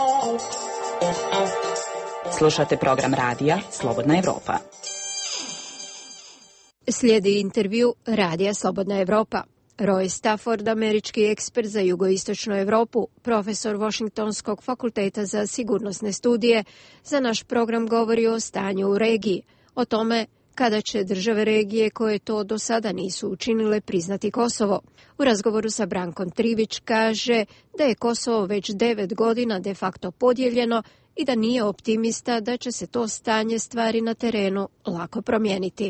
Slušate program radija Slobodna Evropa. Slijedi intervju Radija Slobodna Evropa. Roy Stafford, američki ekspert za jugoistočnu Europu, profesor Washingtonskog fakulteta za sigurnosne studije, za naš program govori o stanju u regiji, o tome kada će države regije koje to do sada nisu učinile priznati Kosovo. U razgovoru sa Brankom Trivić kaže da je Kosovo već devet godina de facto podijeljeno i da nije optimista da će se to stanje stvari na terenu lako promijeniti.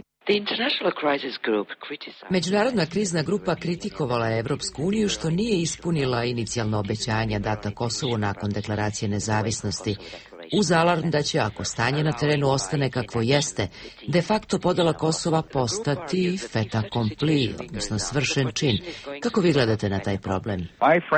Međunarodna krizna grupa kritikovala je Evropsku uniju što nije ispunila inicijalna obećanja data Kosovu nakon deklaracije nezavisnosti, uz alarm da će, ako stanje na terenu ostane kakvo jeste, de facto podela Kosova postati fait accompli, odnosno svršen čin. Kako vi gledate na taj problem?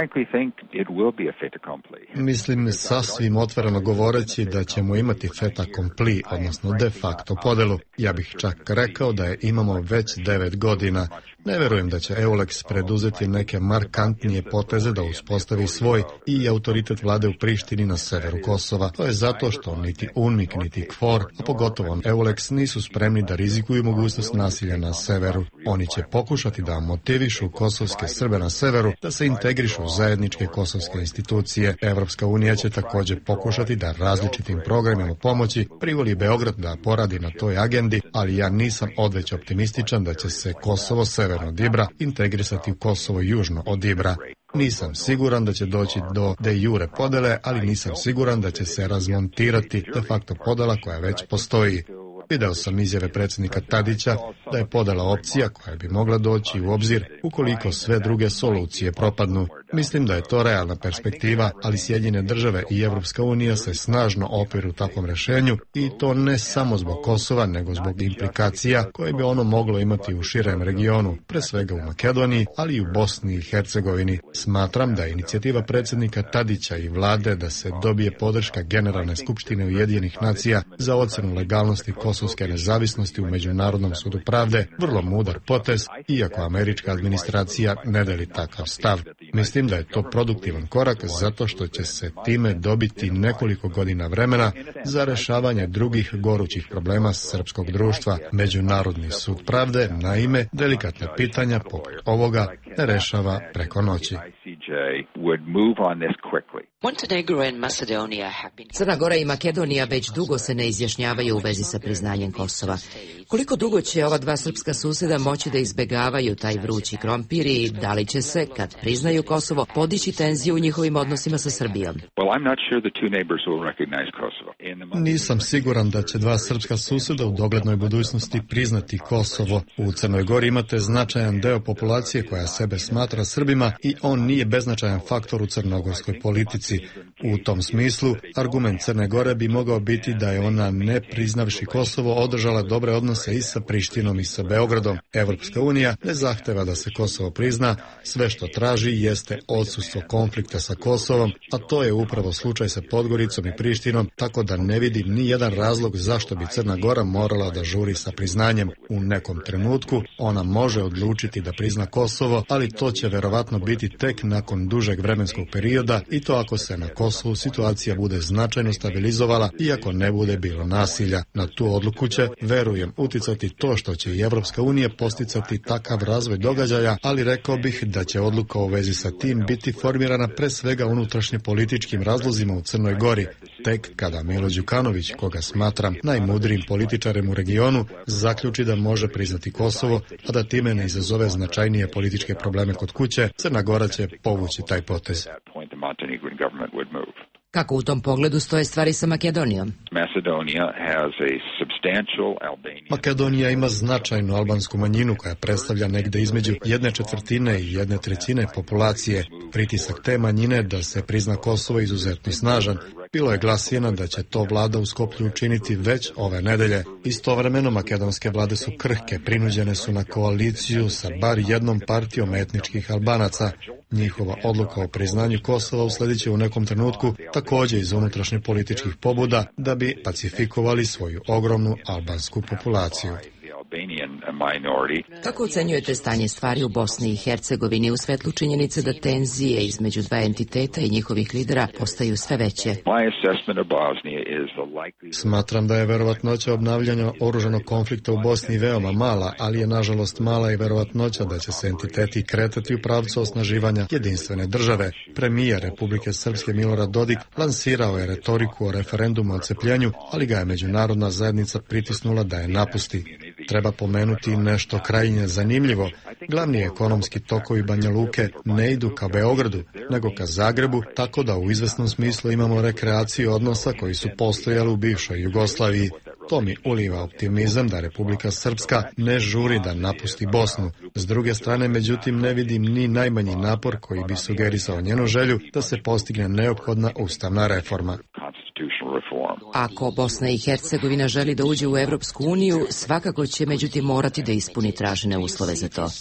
Mislim sasvim otvoreno govoreći da ćemo imati fait accompli, odnosno de facto podelu. Ja bih čak rekao da je imamo već devet godina. Ne verujem da će EULEX preduzeti neke markantnije poteze da uspostavi svoj i autoritet vlade u Prištini na severu Kosova. To je zato što niti UNMIK niti KFOR, a pogotovo EULEX, nisu spremni da rizikuju mogućnost nasilja na severu. Oni će pokušati da motivišu kosovske Srbe na severu da se integrišu u zajedničke kosovske institucije. Evropska unija će također pokušati da različitim programima pomoći privoli Beograd da poradi na toj agendi, ali ja nisam odveć optimističan da će se Kosovo severno od Ibra integrisati u Kosovo južno od Ibra. Nisam siguran da će doći do de jure podele, ali nisam siguran da će se razmontirati de facto podela koja već postoji. Video sam izjave predsjednika Tadića da je podela opcija koja bi mogla doći u obzir ukoliko sve druge solucije propadnu. Mislim da je to realna perspektiva, ali Sjedinjene države i Evropska unija se snažno opiru takvom rešenju i to ne samo zbog Kosova, nego zbog implikacija koje bi ono moglo imati u širem regionu, pre svega u Makedoniji, ali i u Bosni i Hercegovini. Smatram da je inicijativa predsjednika Tadića i vlade da se dobije podrška Generalne skupštine Ujedinjenih nacija za ocenu legalnosti kosovske nezavisnosti u Međunarodnom sudu pravde vrlo mudar potez, iako američka administracija ne deli takav stav. Mislim da je to produktivan korak zato što će se time dobiti nekoliko godina vremena za rešavanje drugih gorućih problema srpskog društva. Međunarodni sud pravde, naime, delikatna pitanja poput ovoga ne rešava preko noći. Crna Gora i Makedonija već dugo se ne izjašnjavaju u vezi sa priznanjem Kosova. Koliko dugo će ova dva srpska suseda moći da izbegavaju taj vrući krompir i da li će se, kad priznaju Kosovo, podići tenziju u njihovim odnosima sa Srbijom? Nisam siguran da će dva srpska suseda u doglednoj budućnosti priznati Kosovo. U Crnoj Gori imate značajan deo populacije koja sebe smatra Srbima i on nije beznačajan faktor u crnogorskoj politici. U tom smislu, argument Crne Gore bi mogao biti da je ona, ne priznavši Kosovo, održala dobre odnose i sa Prištinom i sa Beogradom. Evropska unija ne zahteva da se Kosovo prizna, sve što traži jeste odsustvo konflikta sa Kosovom, a to je upravo slučaj sa Podgoricom i Prištinom, tako da ne vidim ni jedan razlog zašto bi Crna Gora morala da žuri sa priznanjem. U nekom trenutku ona može odlučiti da prizna Kosovo, ali to će verovatno biti tek nakon dužeg vremenskog perioda i to ako se na Kosovu situacija bude značajno stabilizovala i ako ne bude bilo nasilja. Na tu odluku će, verujem, uticati to što će i Evropska unija posticati takav razvoj događaja, ali rekao bih da će odluka u vezi sa tim biti formirana pre svega unutrašnje političkim razlozima u Crnoj Gori, tek kada Milo Đukanović, koga smatram najmudrijim političarem u regionu, zaključi da može priznati Kosovo, a da time ne izazove značajnije političke probleme kod kuće, Crna Gora će povući taj potez. Kako u tom pogledu stoje stvari sa Makedonijom? Makedonija ima značajnu albansku manjinu koja predstavlja negde između jedne četvrtine i jedne trećine populacije. Pritisak te manjine da se prizna Kosovo izuzetno snažan. Bilo je glasina da će to vlada u Skoplju učiniti već ove nedelje. Istovremeno makedonske vlade su krhke, prinuđene su na koaliciju sa bar jednom partijom etničkih Albanaca. Njihova odluka o priznanju Kosova usledit će u nekom trenutku također iz unutrašnje političkih pobuda da bi pacifikovali svoju ogromnu albansku populaciju. Kako ocenjujete stanje stvari u Bosni i Hercegovini u svetlu činjenice da tenzije između dva entiteta i njihovih lidera postaju sve veće? Smatram da je verovatnoća obnavljanja oružanog konflikta u Bosni veoma mala, ali je nažalost mala i verovatnoća da će se entiteti kretati u pravcu osnaživanja jedinstvene države. Premijer Republike Srpske Milorad Dodik lansirao je retoriku o referendumu o odcepljenju, ali ga je međunarodna zajednica pritisnula da je napusti. Treba pomenuti nešto krajnje zanimljivo. Glavni ekonomski tokovi Banja Luke ne idu ka Beogradu, nego ka Zagrebu, tako da u izvesnom smislu imamo rekreaciju odnosa koji su postojali u bivšoj Jugoslaviji. To mi uliva optimizam da Republika Srpska ne žuri da napusti Bosnu. S druge strane, međutim, ne vidim ni najmanji napor koji bi sugerisao njenu želju da se postigne neophodna ustavna reforma. Ako Bosna i Hercegovina želi da uđe u Evropsku uniju, svakako će međutim morati da ispuni tražene uslove za to.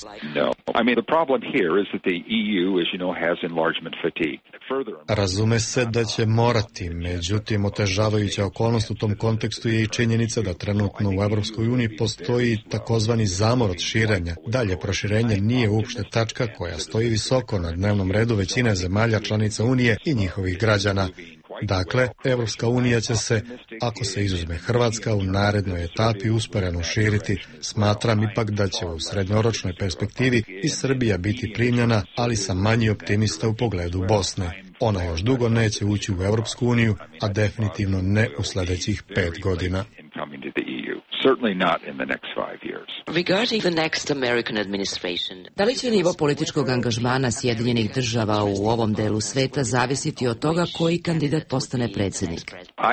Razume se da će morati, međutim otežavajuća okolnost u tom kontekstu je i činjenica da trenutno u Evropskoj uniji postoji takozvani zamor od širenja. Dalje proširenje nije uopšte tačka koja stoji visoko na dnevnom redu većine zemalja članica Unije i njihovih građana. Dakle, Evropska unija će se, ako se izuzme Hrvatska, u narednoj etapi usporeno širiti. Smatram ipak da će u srednjoročnoj perspektivi i Srbija biti primljena, ali sam manji optimista u pogledu Bosne. Ona još dugo neće ući u Evropsku uniju, a definitivno ne u sljedećih pet godina. Da li će nivo političkog angažmana Sjedinjenih država u ovom delu sveta zavisiti od toga koji kandidat postane predsjednik?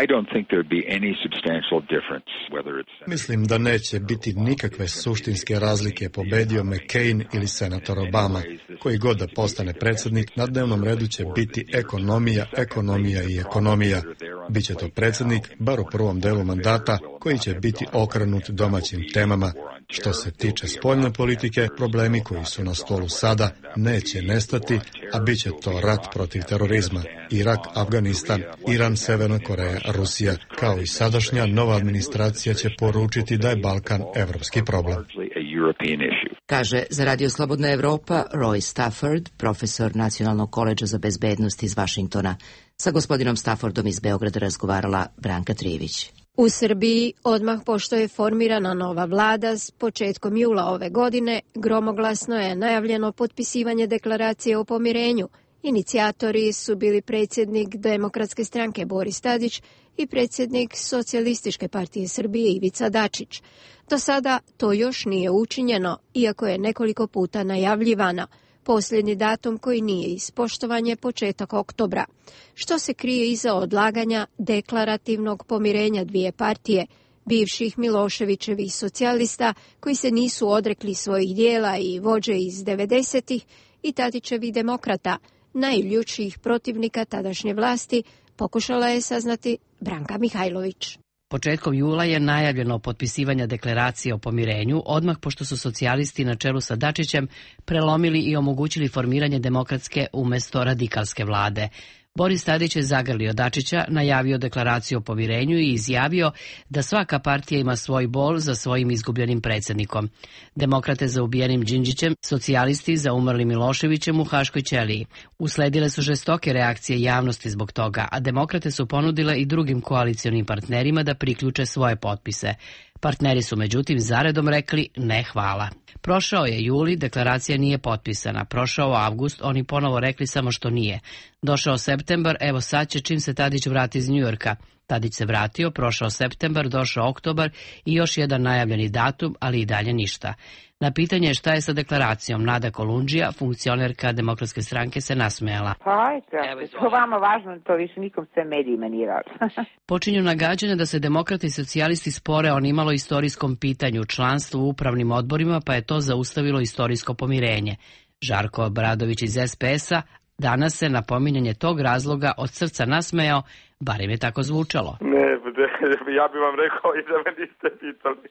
Mislim da neće biti nikakve suštinske razlike pobedio McCain ili senator Obama. Koji god da postane predsjednik, na dnevnom redu će biti ekonomija, ekonomija i ekonomija. Biće to predsjednik, bar u prvom delu mandata, koji će biti okrenut domaćim temama. Što se tiče spoljne politike, problemi koji su na stolu sada neće nestati, a bit će to rat protiv terorizma. Irak, Afganistan, Iran, Severna Koreja, Rusija, kao i sadašnja nova administracija će poručiti da je Balkan evropski problem. Kaže za Radio Slobodna Evropa Roy Stafford, profesor Nacionalnog koledža za bezbednost iz Vašingtona. Sa gospodinom Staffordom iz Beograda razgovarala Branka Trivić. U Srbiji, odmah pošto je formirana nova vlada, s početkom jula ove godine, gromoglasno je najavljeno potpisivanje deklaracije o pomirenju. Inicijatori su bili predsjednik Demokratske stranke Boris Tadić i predsjednik Socijalističke partije Srbije Ivica Dačić. Do sada to još nije učinjeno, iako je nekoliko puta najavljivano. Posljednji datum koji nije ispoštovan je početak oktobra. Što se krije iza odlaganja deklarativnog pomirenja dvije partije, bivših Miloševićevih socijalista koji se nisu odrekli svojih dijela i vođe iz devedesetih i Tadićevih demokrata, najljučijih protivnika tadašnje vlasti, pokušala je saznati Branka Mihajlović. Početkom jula je najavljeno potpisivanje deklaracije o pomirenju, odmah pošto su socijalisti na čelu sa Dačićem prelomili i omogućili formiranje demokratske umjesto radikalske vlade. Boris Tadić je zagrlio Dačića, najavio deklaraciju o pomirenju i izjavio da svaka partija ima svoj bol za svojim izgubljenim predsjednikom. Demokrate za ubijenim Đinđićem, socijalisti za umrlim Miloševićem u Haškoj ćeliji. Usledile su žestoke reakcije javnosti zbog toga, a demokrate su ponudile i drugim koalicionim partnerima da priključe svoje potpise. Partneri su međutim zaredom rekli ne hvala. Prošao je juli, deklaracija nije potpisana. Prošao avgust, oni ponovo rekli samo što nije. Došao septembar, evo sad će čim se Tadić vrati iz Njujorka. Tadić se vratio, prošao septembar, došao oktobar i još jedan najavljeni datum, ali i dalje ništa. Na pitanje šta je sa deklaracijom, Nada Kolundžija, funkcionerka Demokratske stranke, se nasmejala. Pa eto, to vama važno, to više nikom sve medijima nije rad. Počinju nagađanja da se demokrati i socijalisti spore o nimalo istorijskom pitanju, članstvu u upravnim odborima, pa je to zaustavilo istorijsko pomirenje. Žarko Obradović iz es pe es a danas se na pominjanje tog razloga od srca nasmejao, barem je tako zvučalo. Ne, ja bih vam rekao i da me niste pitali.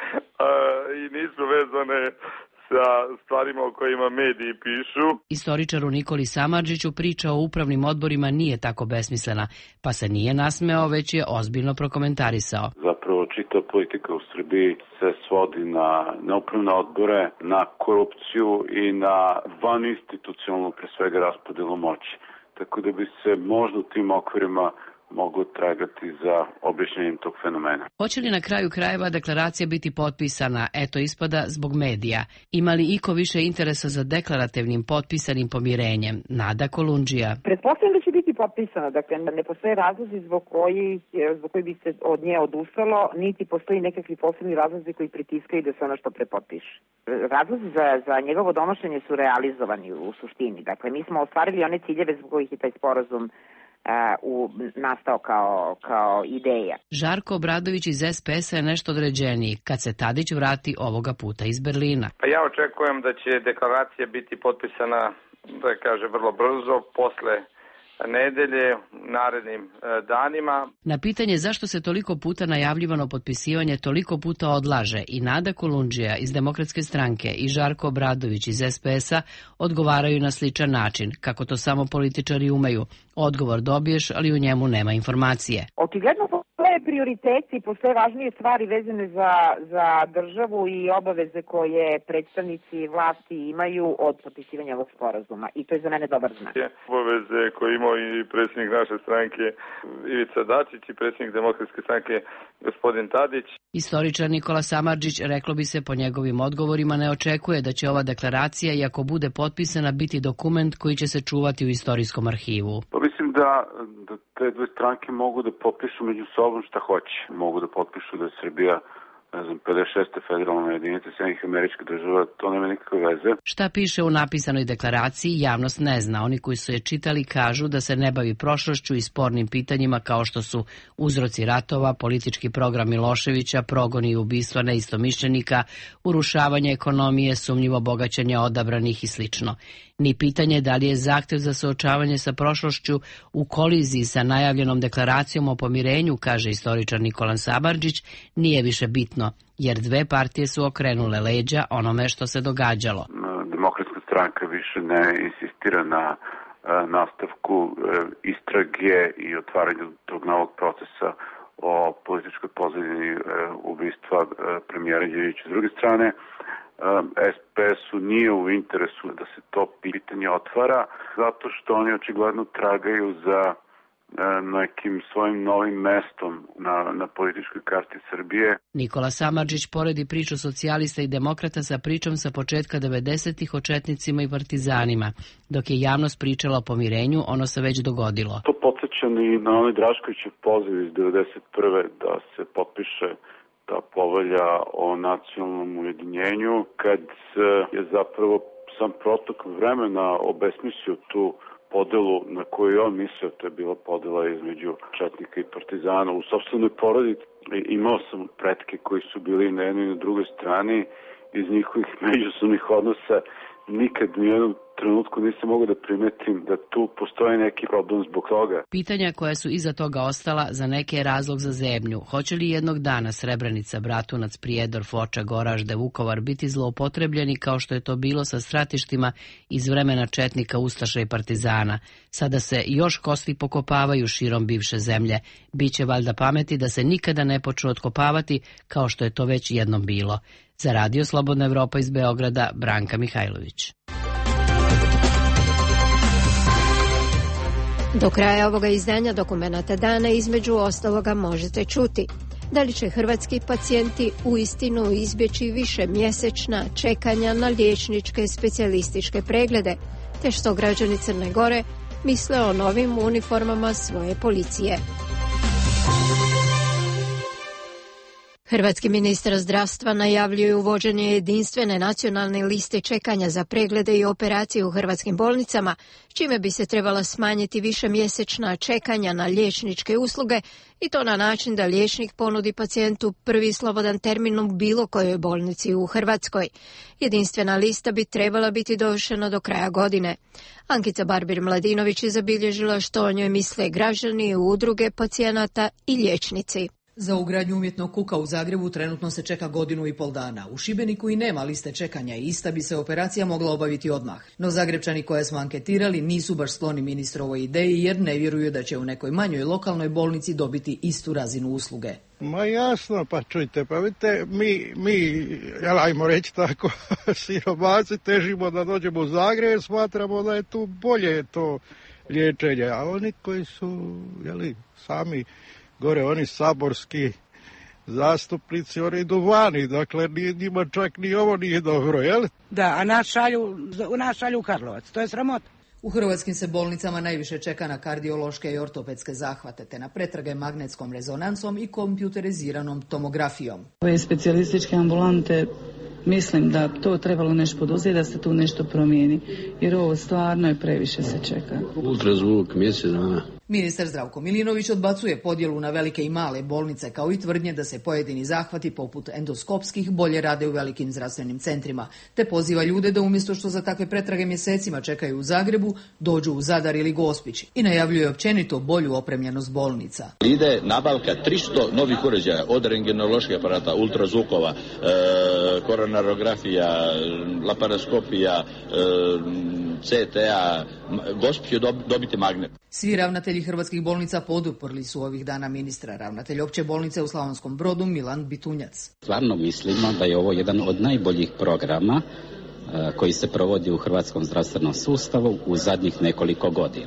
I nisu vezane sa stvarima o kojima mediji pišu. Istoričaru Nikoli Samardžiću priča o upravnim odborima nije tako besmislena, pa se nije nasmejao, već je ozbiljno prokomentarisao. Zapravo čita politika u Srbiji se svodi na, na upravne odbore, na korupciju i na van institucionalnu, pre svega, raspodelu moći. Tako da bi se možda u tim okvirima mogu tragati za objašnjenjem tog fenomena. Hoće li na kraju krajeva deklaracija biti potpisana, eto ispada, zbog medija? Ima li iko više interesa za deklarativnim potpisanim pomirenjem? Nada Kolundžija. Pretpostavljam da će biti potpisana, dakle ne postoje razlozi zbog koji, zbog koji bi se od nje odustalo, niti postoji nekakvi posebni razlozi koji pritiskaju da se ono što prepotpiše. Razlozi za, za njegovo donošenje su realizovani u suštini. Dakle, mi smo ostvarili one ciljeve zbog kojih je taj sporazum U, nastao kao, kao ideja. Žarko Obradović iz es pe es a je nešto određeniji kad se Tadić vrati ovoga puta iz Berlina. Pa ja očekujem da će deklaracija biti potpisana, da kaže, vrlo brzo, posle nedelje, narednim danima. Na pitanje zašto se toliko puta najavljivano potpisivanje toliko puta odlaže, i Nada Kolundžija iz Demokratske stranke i Žarko Obradović iz es pe es a odgovaraju na sličan način, kako to samo političari umeju. Odgovor dobiješ, ali u njemu nema informacije. Očigledno postoje prioriteti, postoje važnije stvari vezane za, za državu i obaveze koje predstavnici vlasti imaju od potpisivanja ovog sporazuma. I to je za mene dobar znak. Obaveze koje imao i predsjednik naše stranke Ivica Dačić i predsjednik Demokratske stranke gospodin Tadić. Istoričar Nikola Samardžić, reklo bi se po njegovim odgovorima, ne očekuje da će ova deklaracija, i ako bude potpisana, biti dokument koji će se čuvati u istorijskom arhivu. Pa mislim da, da te dve stranke mogu da potpišu među sobom šta hoće. Mogu da potpišu da je Srbija ne znam, pedeset šeste federalne jedinice Sjedinjenih Američkih Država, to nema nikakve veze. Šta piše u napisanoj deklaraciji, javnost ne zna. Oni koji su je čitali kažu da se ne bavi prošlošću i spornim pitanjima kao što su uzroci ratova, politički program Miloševića, progoni i ubistva neistomišljenika, urušavanje ekonomije, sumnjivo bogaćenje odabranih i slično. Ni pitanje da li je zahtev za suočavanje sa prošlošću u koliziji sa najavljenom deklaracijom o pomirenju, kaže istoričar Nikolan Samardžić, nije više bitno, jer dve partije su okrenule leđa onome što se događalo. Demokratska stranka više ne insistira na nastavku istrage i otvaranju tog novog procesa o političkoj pozadini ubistva premijera Đinđića. S druge strane, es pe esu nije u interesu da se to pitanje otvara, zato što oni očigledno tragaju za nekim svojim novim mestom na, na političkoj karti Srbije. Nikola Samardžić poredi priču socijalista i demokrata sa pričom sa početka devedesetih o četnicima i partizanima. Dok je javnost pričala o pomirenju, ono se već dogodilo. To podsjeća i na onaj Draškovićev poziv iz devedeset prve da se potpiše ta povelja o nacionalnom ujedinjenju, kad je zapravo sam protok vremena obesmislio tu podelu na koju je on mislio, to je bila podela između četnika i partizana. U sopstvenoj porodici imao sam pretke koji su bili na jednoj i na drugoj strani, iz njihovih međusobnih odnosa nikad u jednom trenutku nisam mogao da primetim da tu postoji neki problem zbog toga. Pitanja koja su iza toga ostala za neke je razlog za zebnju. Hoće li jednog dana Srebrenica, Bratunac, Prijedor, Foča, Goražde, Vukovar biti zloupotrebljeni kao što je to bilo sa stratištima iz vremena četnika, ustaša i partizana? Sada se još kosti pokopavaju širom bivše zemlje. Biće valjda pameti da se nikada ne počnu otkopavati kao što je to već jednom bilo. Za Radio Slobodna Evropa iz Beograda, Branka Mihajlović. Do kraja ovoga izdanja Dokumenata dana između ostaloga možete čuti da li će hrvatski pacijenti uistinu izbjeći više mjesečna čekanja na liječničke specijalističke preglede, te što građani Crne Gore misle o novim uniformama svoje policije. Hrvatski ministar zdravstva najavljuje uvođenje jedinstvene nacionalne liste čekanja za preglede i operacije u hrvatskim bolnicama, čime bi se trebala smanjiti višemjesečna čekanja na liječničke usluge i to na način da liječnik ponudi pacijentu prvi slobodan termin u bilo kojoj bolnici u Hrvatskoj. Jedinstvena lista bi trebala biti dovršena do kraja godine. Ankica Barbir-Mladinović je zabilježila što o njoj misle građani, udruge pacijenata i liječnici. Za ugradnju umjetnog kuka u Zagrebu trenutno se čeka godinu i pol dana. U Šibeniku i nema liste čekanja i ista bi se operacija mogla obaviti odmah. No Zagrebčani koje smo anketirali nisu baš skloni ministrovoj ideji jer ne vjeruju da će u nekoj manjoj lokalnoj bolnici dobiti istu razinu usluge. Ma jasno, pa čujte, pa vidite, mi, mi jel, ajmo reći tako, siromaci težimo da dođemo u Zagreb jer smatramo da je tu bolje to liječenje, a oni koji su jeli, sami gore oni saborski zastupnici, oni idu vani, dakle njima čak ni ovo nije dobro, jel? Da, a nas šalju, nas šalju u Karlovac, to je sramota. U hrvatskim se bolnicama najviše čeka na kardiološke i ortopedske zahvate, te na pretrage magnetskom rezonancom i kompjuteriziranom tomografijom. Ove specijalističke ambulante, mislim da to trebalo nešto poduzeti, da se tu nešto promijeni, jer ovo stvarno je previše se čeka. Ultrazvuk mjesec dana. Ministar Zdravko Milinović odbacuje podjelu na velike i male bolnice kao i tvrdnje da se pojedini zahvati poput endoskopskih bolje rade u velikim zdravstvenim centrima, te poziva ljude da umjesto što za takve pretrage mjesecima čekaju u Zagrebu, dođu u Zadar ili Gospić i najavljuje općenito bolju opremljenost bolnica. Ide nabavka tristo novih uređaja od rengenoloških aparata, ultrazvukova, e, koronarografija, laparoskopija, e, ce te a, Gospić će dobiti magnet. Svi ravnatelji hrvatskih bolnica poduprli su ovih dana ministra. Ravnatelj opće bolnice u Slavonskom Brodu Milan Bitunjac. Stvarno mislimo da je ovo jedan od najboljih programa koji se provodi u hrvatskom zdravstvenom sustavu u zadnjih nekoliko godina.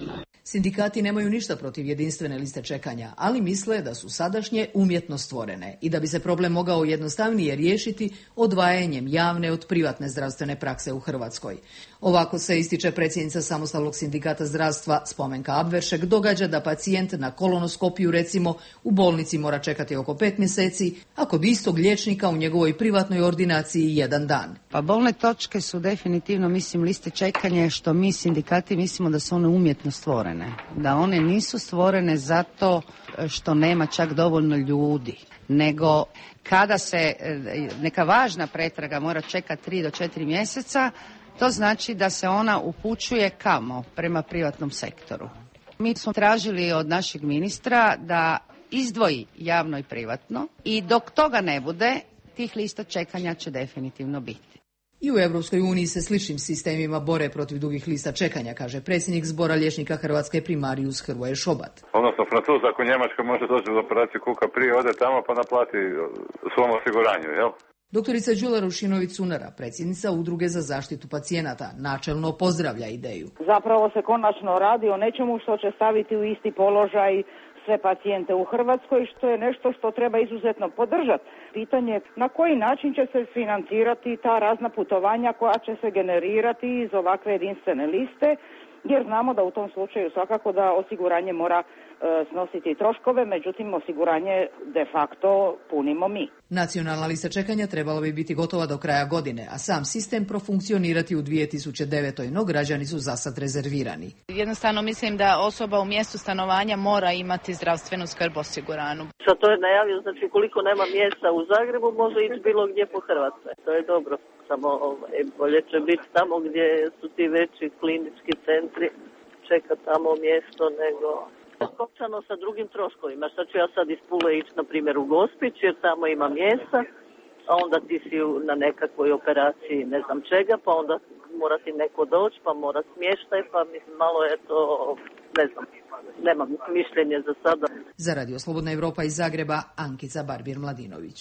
Sindikati nemaju ništa protiv jedinstvene liste čekanja, ali misle da su sadašnje umjetno stvorene i da bi se problem mogao jednostavnije riješiti odvajanjem javne od privatne zdravstvene prakse u Hrvatskoj. Ovako se, ističe predsjednica Samostalnog sindikata zdravstva Spomenka Abveršek, događa da pacijent na kolonoskopiju recimo u bolnici mora čekati oko pet mjeseci, a kod istog liječnika u njegovoj privatnoj ordinaciji jedan dan. Pa bolne točke su definitivno, mislim, liste čekanja, što mi sindikati mislimo da su one umjetno stvorene. Da one nisu stvorene zato što nema čak dovoljno ljudi, nego kada se neka važna pretraga mora čekati tri do četiri mjeseca, to znači da se ona upućuje kamo? Prema privatnom sektoru. Mi smo tražili od našeg ministra da izdvoji javno i privatno i dok toga ne bude, tih lista čekanja će definitivno biti. I u Europskoj uniji se sličnim sistemima bore protiv dugih lista čekanja, kaže predsjednik Zbora liječnika Hrvatske Primarius Hrvoje Šobat. Odnosno Francuz, ako Njemačka može doći do operacije kuka prije, ode tamo pa naplati svom osiguranju, jel? Doktorica Đula Rušinović-Cunara, predsjednica Udruge za zaštitu pacijenata, načelno pozdravlja ideju. Zapravo se konačno radi o nečemu što će staviti u isti položaj sve pacijente u Hrvatskoj, što je nešto što treba izuzetno podržati. Pitanje je na koji način će se financirati ta razna putovanja koja će se generirati iz ovakve jedinstvene liste, jer znamo da u tom slučaju svakako da osiguranje mora e, snositi troškove, međutim osiguranje de facto punimo mi. Nacionalna lista čekanja trebala bi biti gotova do kraja godine, a sam sistem profunkcionirati u dvije tisuće devetoj, no građani su zasad rezervirani. Jednostavno mislim da osoba u mjestu stanovanja mora imati zdravstvenu skrb osiguranu. Sad to je najavio, znači koliko nema mjesta u Zagrebu, može ići bilo gdje po Hrvatskoj. To je dobro. Samo ovaj, bolje će biti tamo gdje su ti veći klinički centri, čeka tamo mjesto nego skopčano sa drugim troškovima. Šta ću ja sad iz Pule ići, na primjer, u Gospić, jer tamo ima mjesta, a onda ti si na nekakvoj operaciji ne znam čega, pa onda mora ti neko doći, pa mora smještaj, pa mislim, malo je to, ne znam, nemam mišljenje za sada. Za Radio Slobodna Evropa iz Zagreba, Ankica Barbir-Mladinović.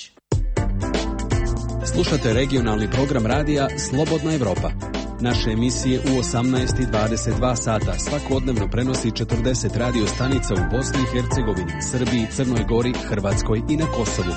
Slušate regionalni program radija Slobodna Evropa. Naše emisije u osamnaest i dvadeset dva sata svakodnevno prenosi četrdeset radio stanica u Bosni i Hercegovini, Srbiji, Crnoj Gori, Hrvatskoj i na Kosovu.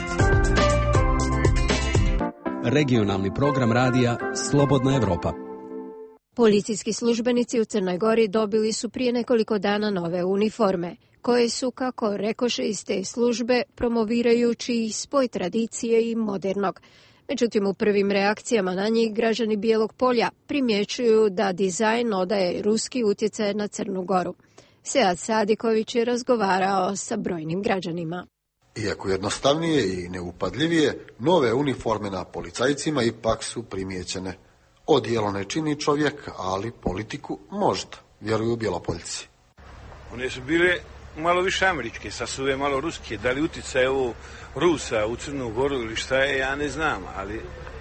Regionalni program radija Slobodna Evropa. Policijski službenici u Crnoj Gori dobili su prije nekoliko dana nove uniforme, koje su, kako rekoše iz te službe, promovirajući spoj tradicije i modernog. Međutim, u prvim reakcijama na njih građani Bijelog polja primjećuju da dizajn odaje ruski utjecaj na Crnu Goru. Sead Sadiković je razgovarao sa brojnim građanima. Iako jednostavnije i neupadljivije, nove uniforme na policajcima ipak su primijećene. Odijelo ne čini čovjek, ali politiku možda, vjeruju Bjelopoljci. One su bile malo više američke, sad su ove malo ruske. Da li utjecaj ovo Rusa u Crnu Goru ili šta je, ja ne znam, ali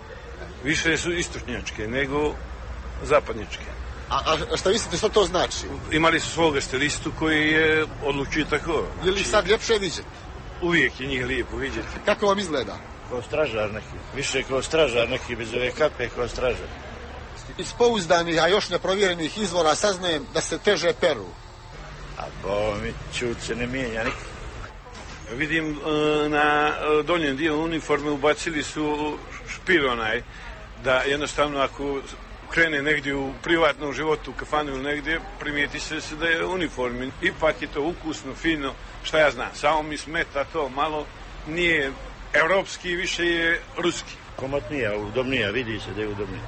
više su istočnjačke nego zapadnjačke. A, a šta mislite što to znači? Imali su svoga stilistu koji je odlučio tako. Je li sad ljepše vidjeti? Uvijek je njih lijepo vidjeti. Kako vam izgleda? Kao stražar neki, više kao stražar neki, bez ove kape kao stražar. Iz pouzdanih, a još neprovjerenih izvora saznajem da se teže peru. A bo mi čut se ne mijenja nikak. Vidim na donjem dijelu uniforme ubacili su špir onaj, da jednostavno ako krene negdje u privatnom životu, u kafanu ili negdje, primijeti se da je uniformi. Ipak je to ukusno, fino, šta ja znam, samo mi smeta to malo, nije evropski, više je ruski. Komotnija, udobnija, vidi se da je udobnija.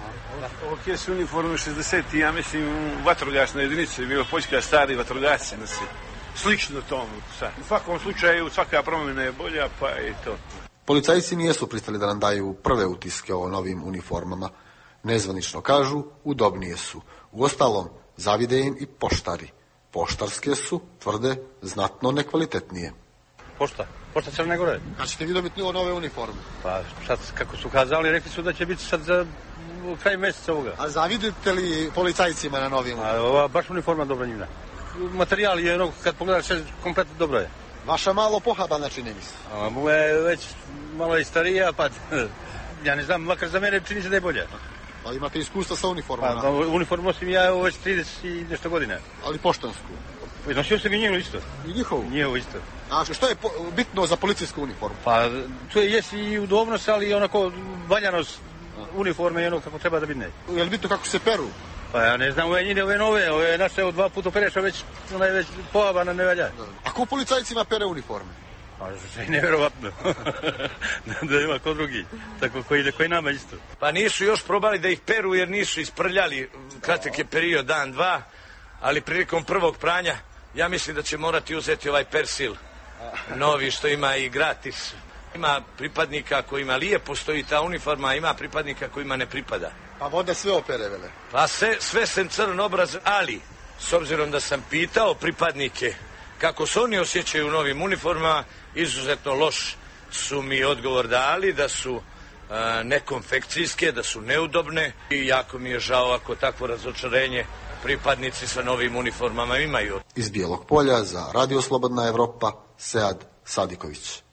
Ovo su uniforme šezdeset, ja mislim, vatrogasne jedinice, bilo Poljska stari vatrogasci nosi. Slično tomu. U svakom slučaju, svaka promjena je bolja, pa i to. Policajci nijesu pristali da nam daju prve utiske o novim uniformama. Nezvanično kažu, udobnije su. Uostalom, zavide im i poštari. Poštarske su, tvrde, znatno nekvalitetnije. Pošta? Pošta Crne Gore. Kad ćete vi dobiti nove uniforme? Pa sad, kako su kazali, rekli su da će biti sad za kraj mjeseca ovoga. A zavidite li policajcima na novim? A ova baš uniforma dobra njima. Materijal je ono, kad pogledaš, sve kompletno dobro je. Vaša malo pohabana čini mi se. A moja je već malo i starija, pa ja ne znam, makar za mene čini se da je bolja. Ali imate iskustva sa uniformama? Pa, uniformu nosim ja evo već trideset i nešto godina. Ali poštansku? Nosio sam i njenu isto. I njihovu? Njihovu isto. A što je bitno za policijsku uniformu? Pa, to je jes i udobnost, ali i onako valjanost uniforme i ono kako treba da bitne. Je li bitno kako se peru? Pa ja ne znam, ove njine, ove nove, ove naše evo dva puta pereš, a već, ona je već pohabana, ne valja. A ko policajcima pere uniforme? Pa, što je nevjerovatno. Da ima ko drugi, tako koji, koji nama isto. Pa nisu još probali da ih peru jer nisu isprljali, kratak je period, dan, dva, ali prilikom prvog pranja ja mislim da će morati uzeti ovaj persil novi što ima i gratis. Ima pripadnika kojima lijepo stoji ta uniforma, ima pripadnika kojima ne pripada. Pa vode sve opere, vele? Pa sve, sve sem crn obraz, ali s obzirom da sam pitao pripadnike kako se oni osjećaju u novim uniformama, izuzetno loš su mi odgovor dali, da su a, nekonfekcijske, da su neudobne i jako mi je žao ako takvo razočarenje pripadnici sa novim uniformama imaju. Iz Bijelog Polja za Radio Slobodna Evropa, Sead Sadiković.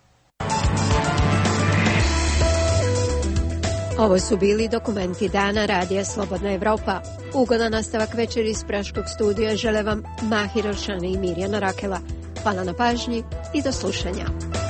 Ovo su bili dokumenti dana Radija Slobodna Evropa. Ugodan nastavak večeri iz Praškog studija žele vam Mahir Oršani i Mirjana Rakela. Hvala na pažnji i do slušanja.